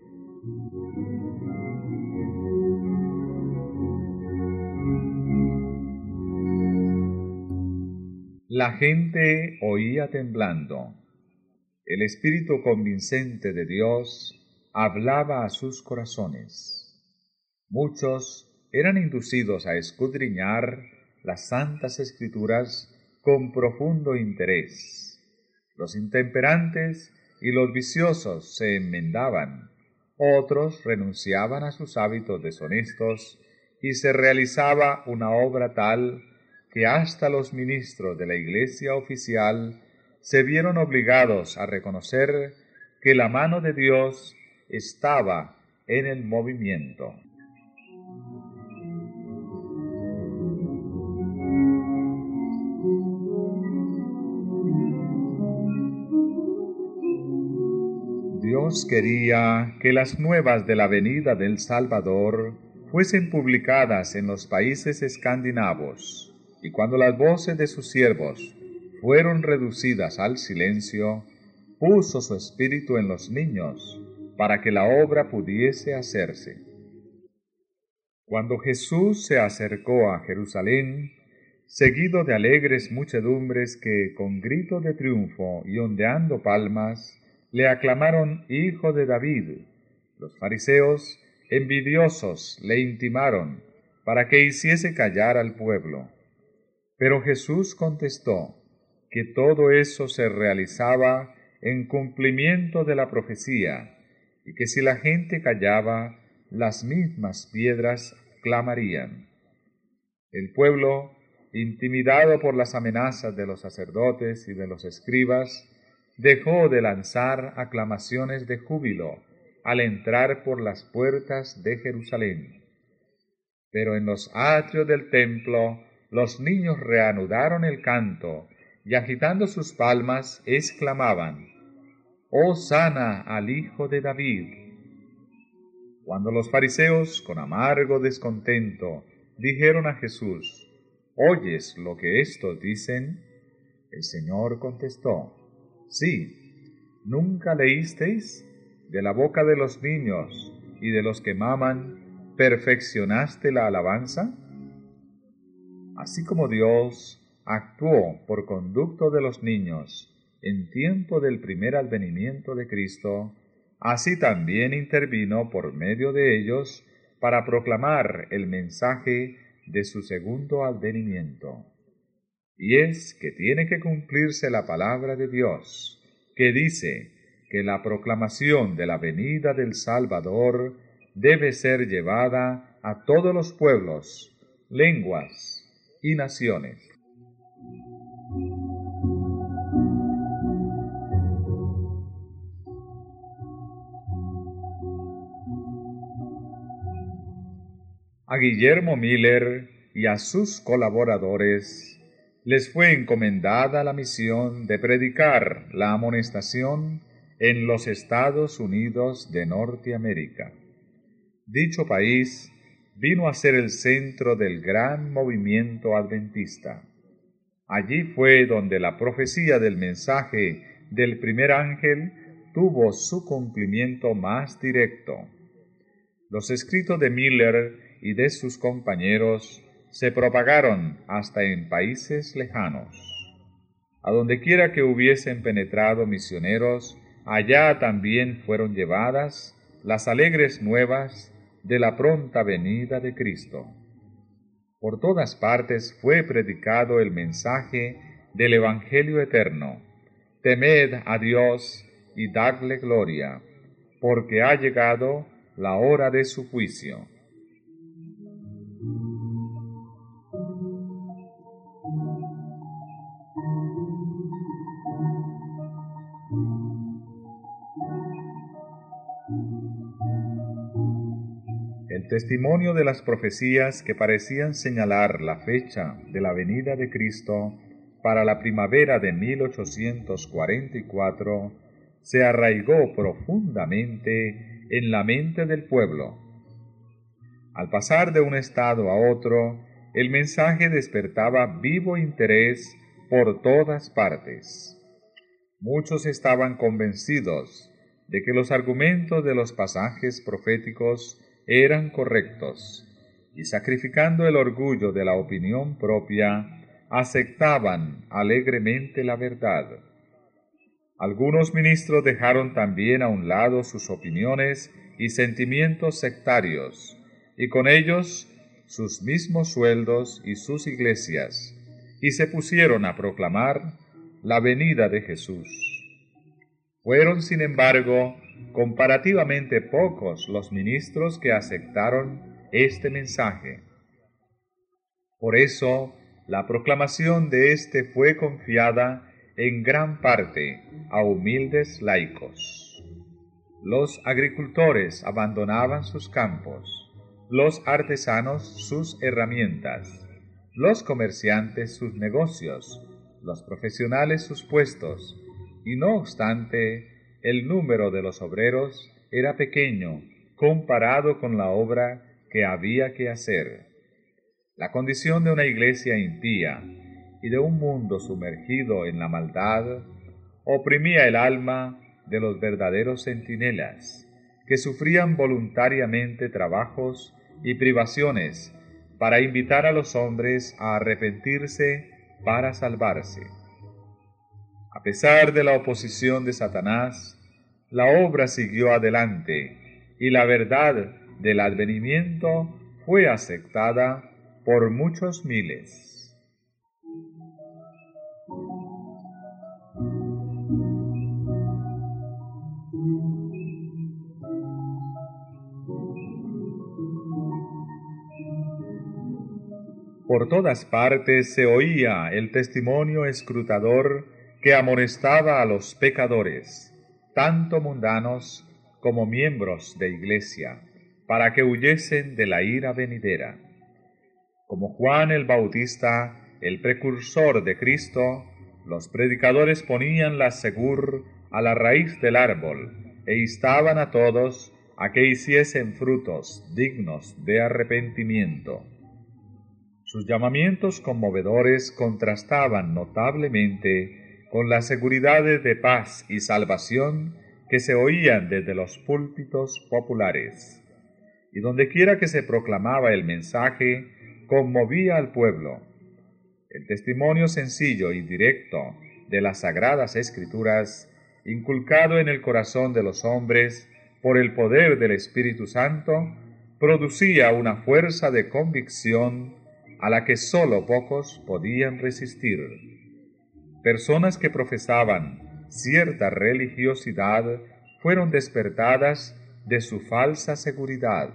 La gente oía temblando. El Espíritu convincente de Dios hablaba a sus corazones. Muchos eran inducidos a escudriñar las santas Escrituras con profundo interés. Los intemperantes y los viciosos se enmendaban, otros renunciaban a sus hábitos deshonestos y se realizaba una obra tal que hasta los ministros de la Iglesia oficial se vieron obligados a reconocer que la mano de Dios estaba en el movimiento. Dios quería que las nuevas de la venida del Salvador fuesen publicadas en los países escandinavos, y cuando las voces de sus siervos fueron reducidas al silencio, puso su espíritu en los niños para que la obra pudiese hacerse. Cuando Jesús se acercó a Jerusalén, seguido de alegres muchedumbres que, con gritos de triunfo y ondeando palmas, le aclamaron Hijo de David, los fariseos, envidiosos, le intimaron para que hiciese callar al pueblo. Pero Jesús contestó que todo eso se realizaba en cumplimiento de la profecía, y que si la gente callaba, las mismas piedras clamarían. El pueblo, intimidado por las amenazas de los sacerdotes y de los escribas, dejó de lanzar aclamaciones de júbilo al entrar por las puertas de Jerusalén. Pero en los atrios del templo los niños reanudaron el canto y agitando sus palmas exclamaban: «Hosana al Hijo de David». Cuando los fariseos, con amargo descontento, dijeron a Jesús: «¿Oyes lo que éstos dicen?», el Señor contestó: «Sí, ¿nunca leísteis? De la boca de los niños y de los que maman, ¿perfeccionaste la alabanza?». Así como Dios actuó por conducto de los niños en tiempo del primer advenimiento de Cristo, así también intervino por medio de ellos para proclamar el mensaje de su segundo advenimiento. Y es que tiene que cumplirse la palabra de Dios, que dice que la proclamación de la venida del Salvador debe ser llevada a todos los pueblos, lenguas y naciones. A Guillermo Miller y a sus colaboradores les fue encomendada la misión de predicar la amonestación en los Estados Unidos de Norteamérica. Dicho país vino a ser el centro del gran movimiento adventista. Allí fue donde la profecía del mensaje del primer ángel tuvo su cumplimiento más directo. Los escritos de Miller y de sus compañeros se propagaron hasta en países lejanos. A donde quiera que hubiesen penetrado misioneros, allá también fueron llevadas las alegres nuevas de la pronta venida de Cristo. Por todas partes fue predicado el mensaje del Evangelio eterno. Temed a Dios y dadle gloria, porque ha llegado la hora de su juicio. El testimonio de las profecías que parecían señalar la fecha de la venida de Cristo para la primavera de 1844 se arraigó profundamente en la mente del pueblo. Al pasar de un estado a otro, el mensaje despertaba vivo interés por todas partes. Muchos estaban convencidos de que los argumentos de los pasajes proféticos eran correctos, y sacrificando el orgullo de la opinión propia, aceptaban alegremente la verdad. Algunos ministros dejaron también a un lado sus opiniones y sentimientos sectarios, y con ellos sus mismos sueldos y sus iglesias, y se pusieron a proclamar la venida de Jesús. Fueron, sin embargo, comparativamente pocos los ministros que aceptaron este mensaje. Por eso, la proclamación de éste fue confiada en gran parte a humildes laicos. Los agricultores abandonaban sus campos, los artesanos sus herramientas, los comerciantes sus negocios, los profesionales sus puestos, y no obstante, el número de los obreros era pequeño comparado con la obra que había que hacer. La condición de una iglesia impía y de un mundo sumergido en la maldad oprimía el alma de los verdaderos centinelas, que sufrían voluntariamente trabajos y privaciones para invitar a los hombres a arrepentirse para salvarse. A pesar de la oposición de Satanás, la obra siguió adelante y la verdad del advenimiento fue aceptada por muchos miles. Por todas partes se oía el testimonio escrutador que amonestaba a los pecadores, tanto mundanos como miembros de iglesia, para que huyesen de la ira venidera. Como Juan el Bautista, el precursor de Cristo, los predicadores ponían la segur a la raíz del árbol e instaban a todos a que hiciesen frutos dignos de arrepentimiento. Sus llamamientos conmovedores contrastaban notablemente con las seguridades de paz y salvación que se oían desde los púlpitos populares. Y dondequiera que se proclamaba el mensaje, conmovía al pueblo. El testimonio sencillo y directo de las Sagradas Escrituras, inculcado en el corazón de los hombres por el poder del Espíritu Santo, producía una fuerza de convicción a la que sólo pocos podían resistir. Personas que profesaban cierta religiosidad fueron despertadas de su falsa seguridad.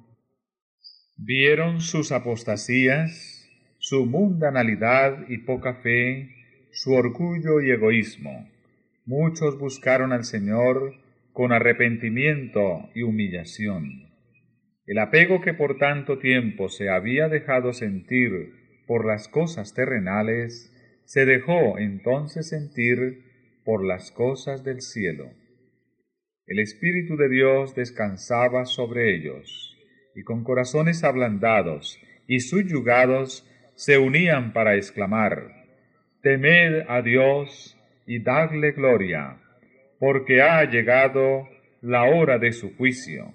Vieron sus apostasías, su mundanalidad y poca fe, su orgullo y egoísmo. Muchos buscaron al Señor con arrepentimiento y humillación. El apego que por tanto tiempo se había dejado sentir por las cosas terrenales, se dejó entonces sentir por las cosas del cielo. El Espíritu de Dios descansaba sobre ellos, y con corazones ablandados y subyugados se unían para exclamar: Temed a Dios y dadle gloria, porque ha llegado la hora de su juicio.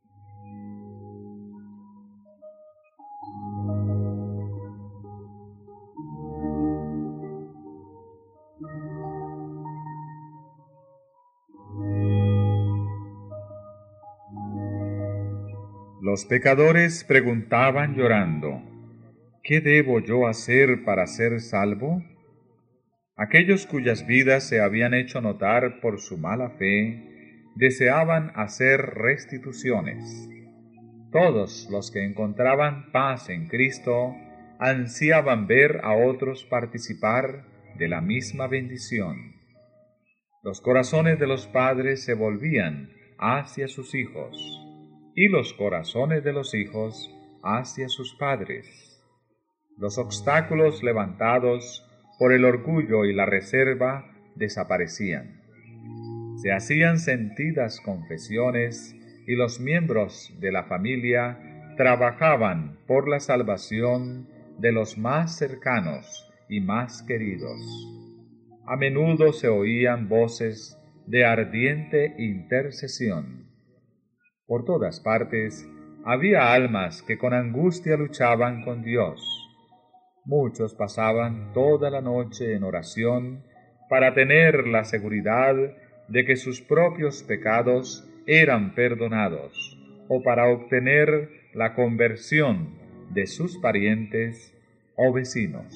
Los pecadores preguntaban llorando: ¿Qué debo yo hacer para ser salvo? Aquellos cuyas vidas se habían hecho notar por su mala fe, deseaban hacer restituciones. Todos los que encontraban paz en Cristo ansiaban ver a otros participar de la misma bendición. Los corazones de los padres se volvían hacia sus hijos, y los corazones de los hijos hacia sus padres. Los obstáculos levantados por el orgullo y la reserva desaparecían. Se hacían sentidas confesiones y los miembros de la familia trabajaban por la salvación de los más cercanos y más queridos. A menudo se oían voces de ardiente intercesión. Por todas partes había almas que con angustia luchaban con Dios. Muchos pasaban toda la noche en oración para tener la seguridad de que sus propios pecados eran perdonados, o para obtener la conversión de sus parientes o vecinos.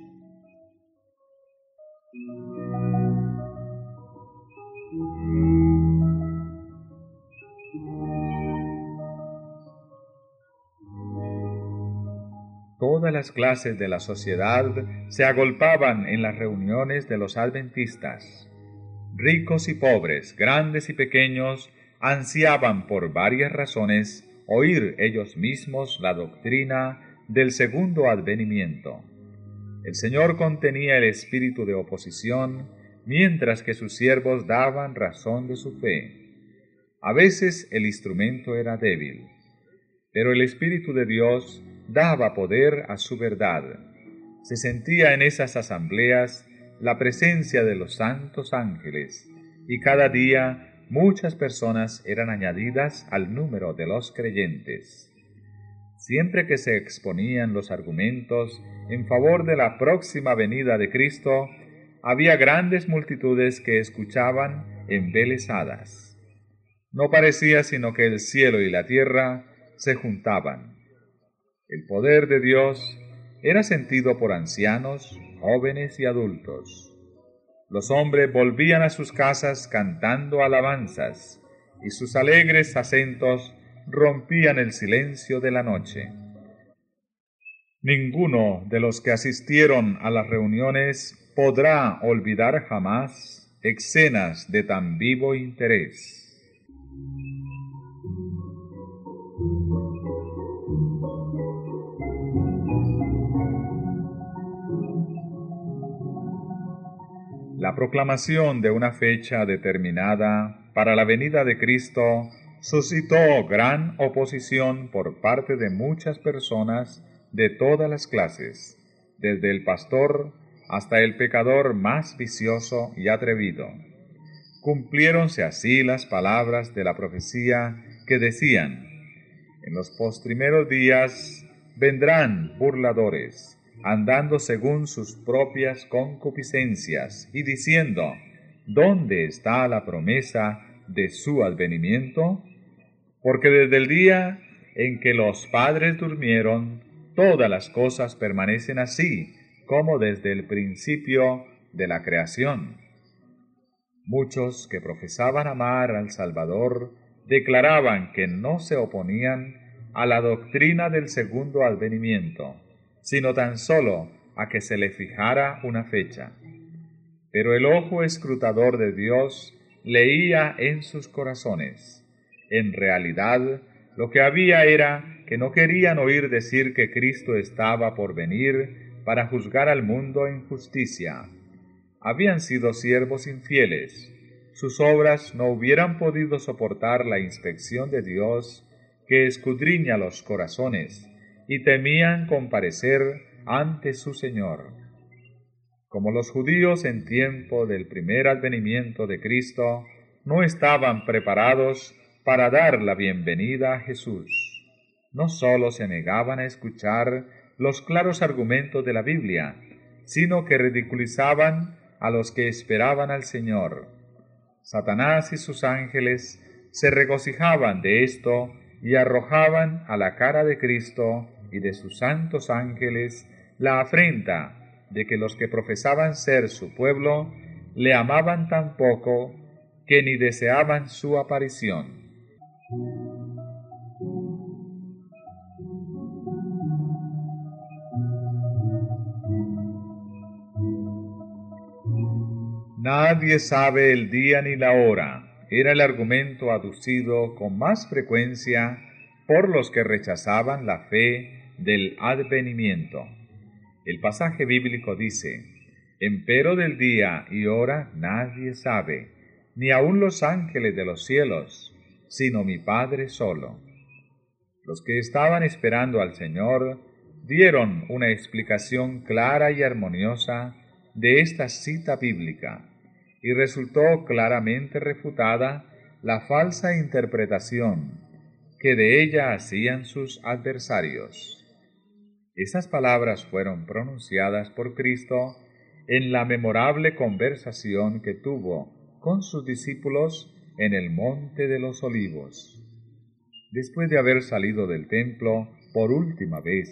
Todas las clases de la sociedad se agolpaban en las reuniones de los adventistas. Ricos y pobres, grandes y pequeños, ansiaban por varias razones oír ellos mismos la doctrina del segundo advenimiento. El Señor contenía el espíritu de oposición, mientras que sus siervos daban razón de su fe. A veces el instrumento era débil, pero el Espíritu de Dios daba poder a su verdad. Se sentía en esas asambleas la presencia de los santos ángeles, y cada día muchas personas eran añadidas al número de los creyentes. Siempre que se exponían los argumentos en favor de la próxima venida de Cristo, había grandes multitudes que escuchaban embelesadas. No parecía sino que el cielo y la tierra se juntaban. El poder de Dios era sentido por ancianos, jóvenes y adultos. Los hombres volvían a sus casas cantando alabanzas, y sus alegres acentos rompían el silencio de la noche. Ninguno de los que asistieron a las reuniones podrá olvidar jamás escenas de tan vivo interés. La proclamación de una fecha determinada para la venida de Cristo suscitó gran oposición por parte de muchas personas de todas las clases, desde el pastor hasta el pecador más vicioso y atrevido. Cumpliéronse así las palabras de la profecía que decían: en los postrimeros días vendrán burladores, andando según sus propias concupiscencias, y diciendo: ¿dónde está la promesa de su advenimiento? Porque desde el día en que los padres durmieron, todas las cosas permanecen así, como desde el principio de la creación. Muchos que profesaban amar al Salvador declaraban que no se oponían a la doctrina del segundo advenimiento, sino tan solo a que se le fijara una fecha. Pero el ojo escrutador de Dios leía en sus corazones. En realidad, Lo que había era que no querían oír decir que Cristo estaba por venir para juzgar al mundo en justicia. Habían sido siervos infieles. Sus obras no hubieran podido soportar la inspección de Dios que escudriña los corazones, y temían comparecer ante su Señor. Como los judíos en tiempo del primer advenimiento de Cristo no estaban preparados para dar la bienvenida a Jesús, no sólo se negaban a escuchar los claros argumentos de la Biblia, sino que ridiculizaban a los que esperaban al Señor. Satanás y sus ángeles se regocijaban de esto y arrojaban a la cara de Cristo y de sus santos ángeles la afrenta de que los que profesaban ser su pueblo le amaban tan poco que ni deseaban su aparición. Nadie sabe el día ni la hora, era el argumento aducido con más frecuencia por los que rechazaban la fe del advenimiento. El pasaje bíblico dice: empero del día y hora nadie sabe, ni aun los ángeles de los cielos, sino mi Padre solo. Los que estaban esperando al Señor dieron una explicación clara y armoniosa de esta cita bíblica, y resultó claramente refutada la falsa interpretación que de ella hacían sus adversarios. Estas palabras fueron pronunciadas por Cristo en la memorable conversación que tuvo con sus discípulos en el Monte de los Olivos, después de haber salido del templo por última vez.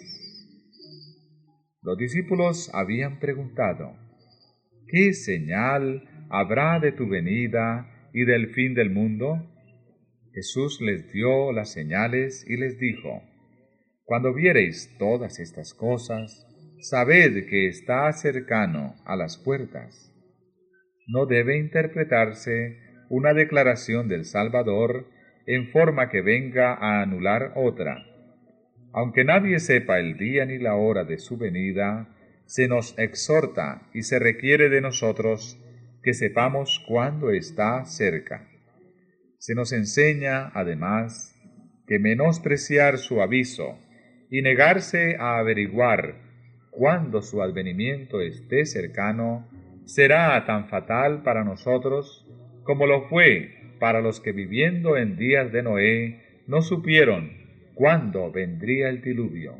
Los discípulos habían preguntado: ¿qué señal habrá de tu venida y del fin del mundo? Jesús les dio las señales y les dijo: cuando viereis todas estas cosas, sabed que está cercano a las puertas. No debe interpretarse una declaración del Salvador en forma que venga a anular otra. Aunque nadie sepa el día ni la hora de su venida, se nos exhorta y se requiere de nosotros que sepamos cuándo está cerca. Se nos enseña, además, que menospreciar su aviso y negarse a averiguar cuándo su advenimiento esté cercano será tan fatal para nosotros como lo fue para los que viviendo en días de Noé no supieron cuándo vendría el diluvio.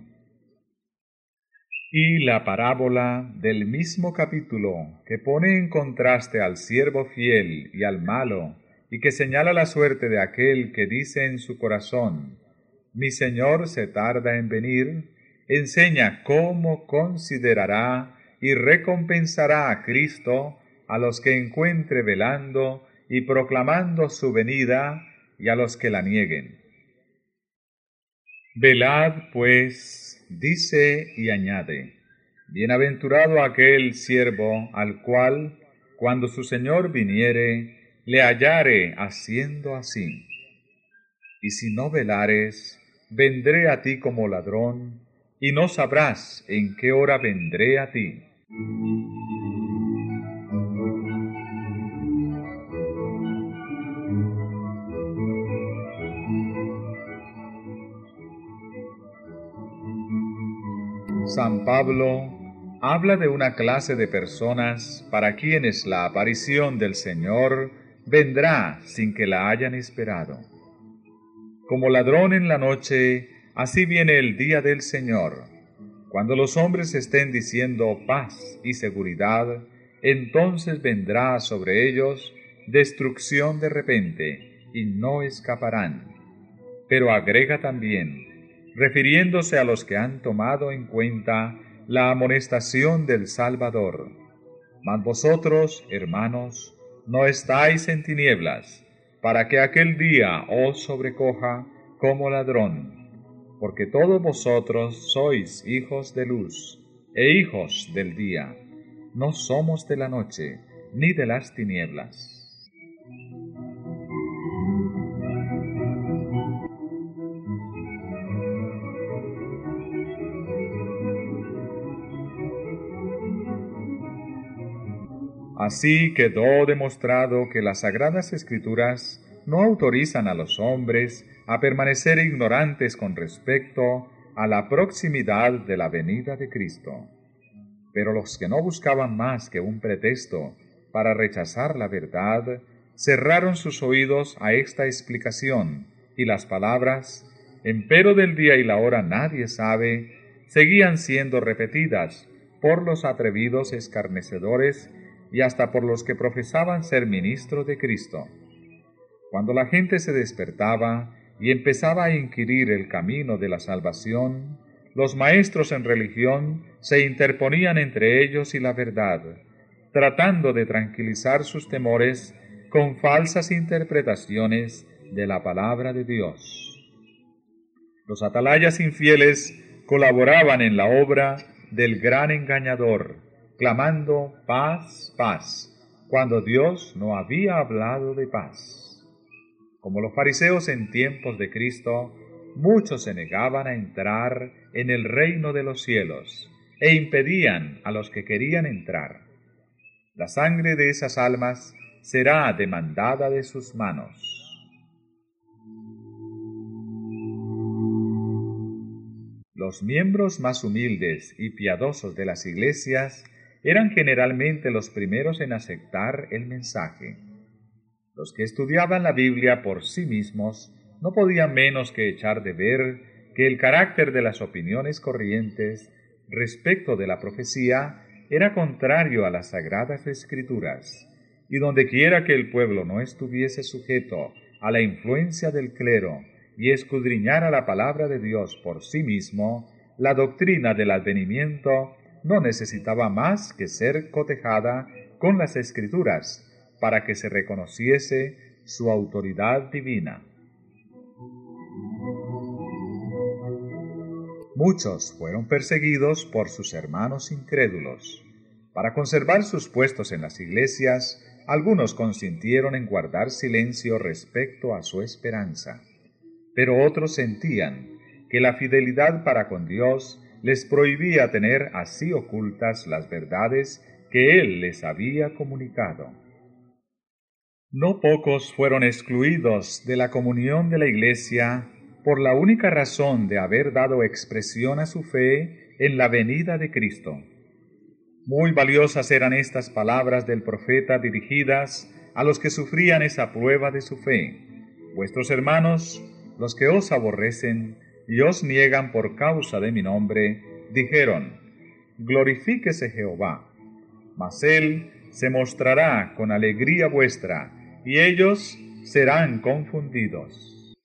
Y la parábola del mismo capítulo, que pone en contraste al siervo fiel y al malo, y que señala la suerte de aquel que dice en su corazón: mi Señor se tarda en venir, enseña cómo considerará y recompensará a Cristo a los que encuentre velando y proclamando su venida, y a los que la nieguen. Velad, pues, dice y añade: bienaventurado aquel siervo al cual, cuando su Señor viniere, le hallare haciendo así. Y si no velares, vendré a ti como ladrón, y no sabrás en qué hora vendré a ti. San Pablo habla de una clase de personas para quienes la aparición del Señor vendrá sin que la hayan esperado. Como ladrón en la noche, así viene el día del Señor. Cuando los hombres estén diciendo paz y seguridad, entonces vendrá sobre ellos destrucción de repente, y no escaparán. Pero agrega también, refiriéndose a los que han tomado en cuenta la amonestación del Salvador: mas vosotros, hermanos, no estáis en tinieblas, para que aquel día os sobrecoja como ladrón, porque todos vosotros sois hijos de luz e hijos del día. No somos de la noche ni de las tinieblas. Así quedó demostrado que las Sagradas Escrituras no autorizan a los hombres a permanecer ignorantes con respecto a la proximidad de la venida de Cristo. Pero los que no buscaban más que un pretexto para rechazar la verdad, cerraron sus oídos a esta explicación, y las palabras, empero del día y la hora nadie sabe, seguían siendo repetidas por los atrevidos escarnecedores y hasta por los que profesaban ser ministros de Cristo. Cuando la gente se despertaba y empezaba a inquirir el camino de la salvación, los maestros en religión se interponían entre ellos y la verdad, tratando de tranquilizar sus temores con falsas interpretaciones de la palabra de Dios. Los atalayas infieles colaboraban en la obra del gran engañador, clamando paz, paz, cuando Dios no había hablado de paz. Como los fariseos en tiempos de Cristo, muchos se negaban a entrar en el reino de los cielos e impedían a los que querían entrar. La sangre de esas almas será demandada de sus manos. Los miembros más humildes y piadosos de las iglesias eran generalmente los primeros en aceptar el mensaje. Los que estudiaban la Biblia por sí mismos no podían menos que echar de ver que el carácter de las opiniones corrientes respecto de la profecía era contrario a las Sagradas Escrituras, y dondequiera que el pueblo no estuviese sujeto a la influencia del clero y escudriñara la palabra de Dios por sí mismo, la doctrina del advenimiento no necesitaba más que ser cotejada con las Escrituras para que se reconociese su autoridad divina. Muchos fueron perseguidos por sus hermanos incrédulos. Para conservar sus puestos en las iglesias, algunos consintieron en guardar silencio respecto a su esperanza, pero otros sentían que la fidelidad para con Dios les prohibía tener así ocultas las verdades que Él les había comunicado. No pocos fueron excluidos de la comunión de la Iglesia por la única razón de haber dado expresión a su fe en la venida de Cristo. Muy valiosas eran estas palabras del profeta dirigidas a los que sufrían esa prueba de su fe. Vuestros hermanos, los que os aborrecen y os niegan por causa de mi nombre, dijeron, glorifíquese Jehová, mas Él se mostrará con alegría vuestra, y ellos serán confundidos.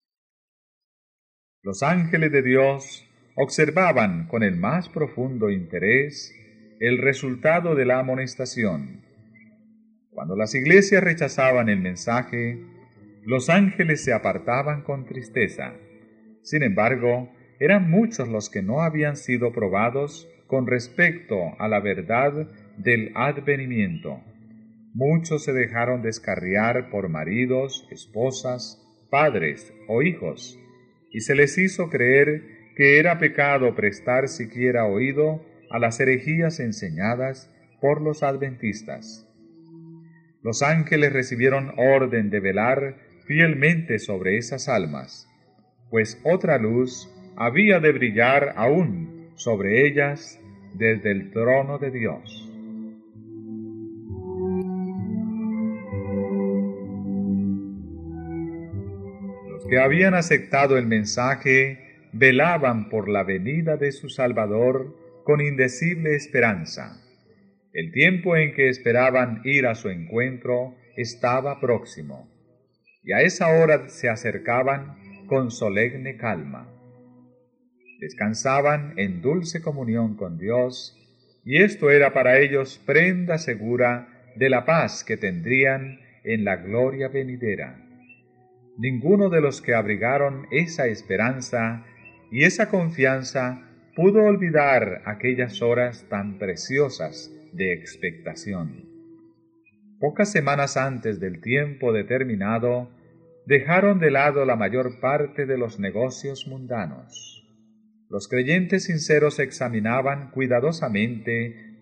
Los ángeles de Dios observaban con el más profundo interés el resultado de la amonestación. Cuando las iglesias rechazaban el mensaje, los ángeles se apartaban con tristeza. Sin embargo, eran muchos los que no habían sido probados con respecto a la verdad del advenimiento. Muchos se dejaron descarriar por maridos, esposas, padres o hijos, y se les hizo creer que era pecado prestar siquiera oído a las herejías enseñadas por los adventistas. Los ángeles recibieron orden de velar fielmente sobre esas almas, pues otra luz había de brillar aún sobre ellas desde el trono de Dios. Los que habían aceptado el mensaje velaban por la venida de su Salvador con indecible esperanza. El tiempo en que esperaban ir a su encuentro estaba próximo, y a esa hora se acercaban con solemne calma. Descansaban en dulce comunión con Dios, y esto era para ellos prenda segura de la paz que tendrían en la gloria venidera. Ninguno de los que abrigaron esa esperanza y esa confianza pudo olvidar aquellas horas tan preciosas de expectación. Pocas semanas antes del tiempo determinado, dejaron de lado la mayor parte de los negocios mundanos. Los creyentes sinceros examinaban cuidadosamente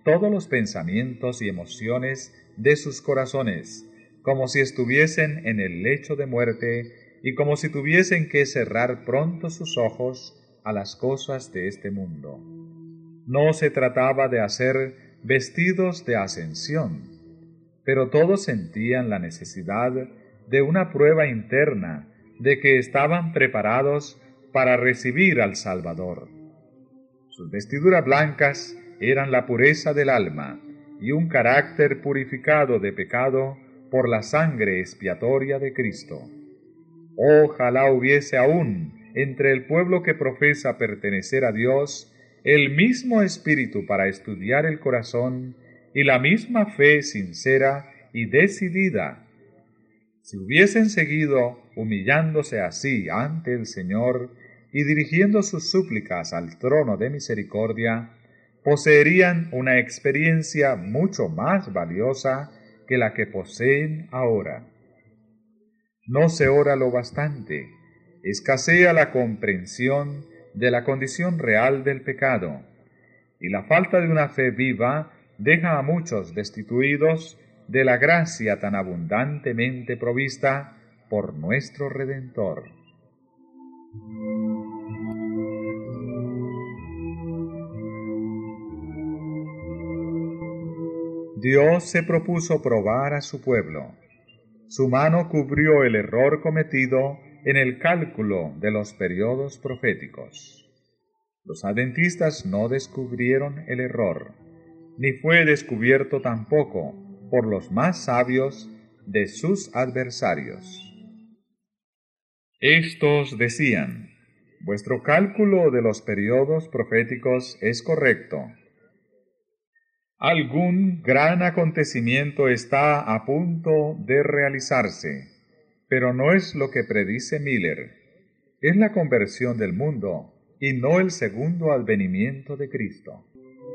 todos los pensamientos y emociones de sus corazones, como si estuviesen en el lecho de muerte y como si tuviesen que cerrar pronto sus ojos a las cosas de este mundo. No se trataba de hacer vestidos de ascensión, pero todos sentían la necesidad de una prueba interna de que estaban preparados para recibir al Salvador. Sus vestiduras blancas eran la pureza del alma y un carácter purificado de pecado por la sangre expiatoria de Cristo. Ojalá hubiese aún entre el pueblo que profesa pertenecer a Dios el mismo espíritu para estudiar el corazón y la misma fe sincera y decidida. Si hubiesen seguido humillándose así ante el Señor y dirigiendo sus súplicas al trono de misericordia, poseerían una experiencia mucho más valiosa que la que poseen ahora. No se ora lo bastante, escasea la comprensión de la condición real del pecado, y la falta de una fe viva deja a muchos destituidos de la gracia tan abundantemente provista por nuestro Redentor. Dios se propuso probar a su pueblo. Su mano cubrió el error cometido en el cálculo de los periodos proféticos. Los adventistas no descubrieron el error, ni fue descubierto tampoco por los más sabios de sus adversarios. Estos decían: vuestro cálculo de los periodos proféticos es correcto. Algún gran acontecimiento está a punto de realizarse, pero no es lo que predice Miller. Es la conversión del mundo y no el segundo advenimiento de Cristo.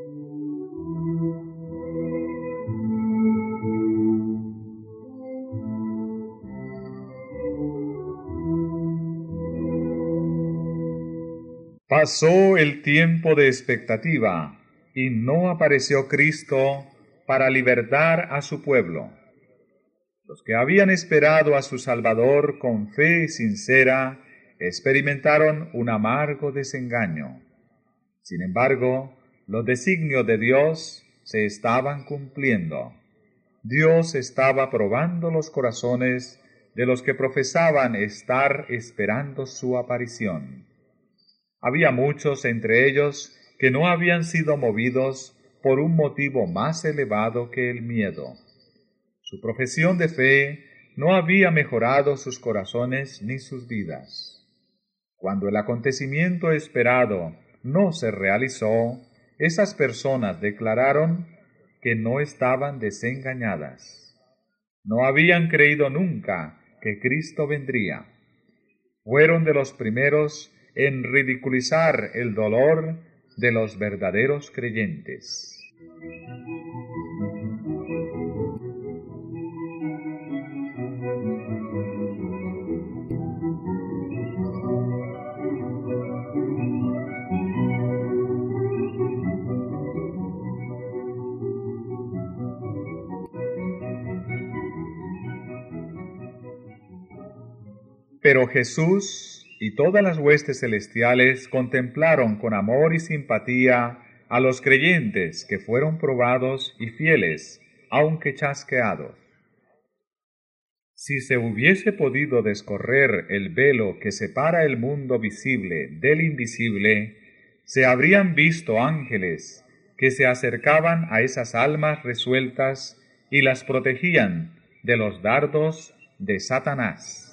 Pasó el tiempo de expectativa y no apareció Cristo para libertar a su pueblo. Los que habían esperado a su Salvador con fe sincera experimentaron un amargo desengaño. Sin embargo, los designios de Dios se estaban cumpliendo. Dios estaba probando los corazones de los que profesaban estar esperando su aparición. Había muchos entre ellos que no habían sido movidos por un motivo más elevado que el miedo. Su profesión de fe no había mejorado sus corazones ni sus vidas. Cuando el acontecimiento esperado no se realizó, esas personas declararon que no estaban desengañadas. No habían creído nunca que Cristo vendría. Fueron de los primeros en ridiculizar el dolor de los verdaderos creyentes. Pero Jesús y todas las huestes celestiales contemplaron con amor y simpatía a los creyentes que fueron probados y fieles, aunque chasqueados. Si se hubiese podido descorrer el velo que separa el mundo visible del invisible, se habrían visto ángeles que se acercaban a esas almas resueltas y las protegían de los dardos de Satanás.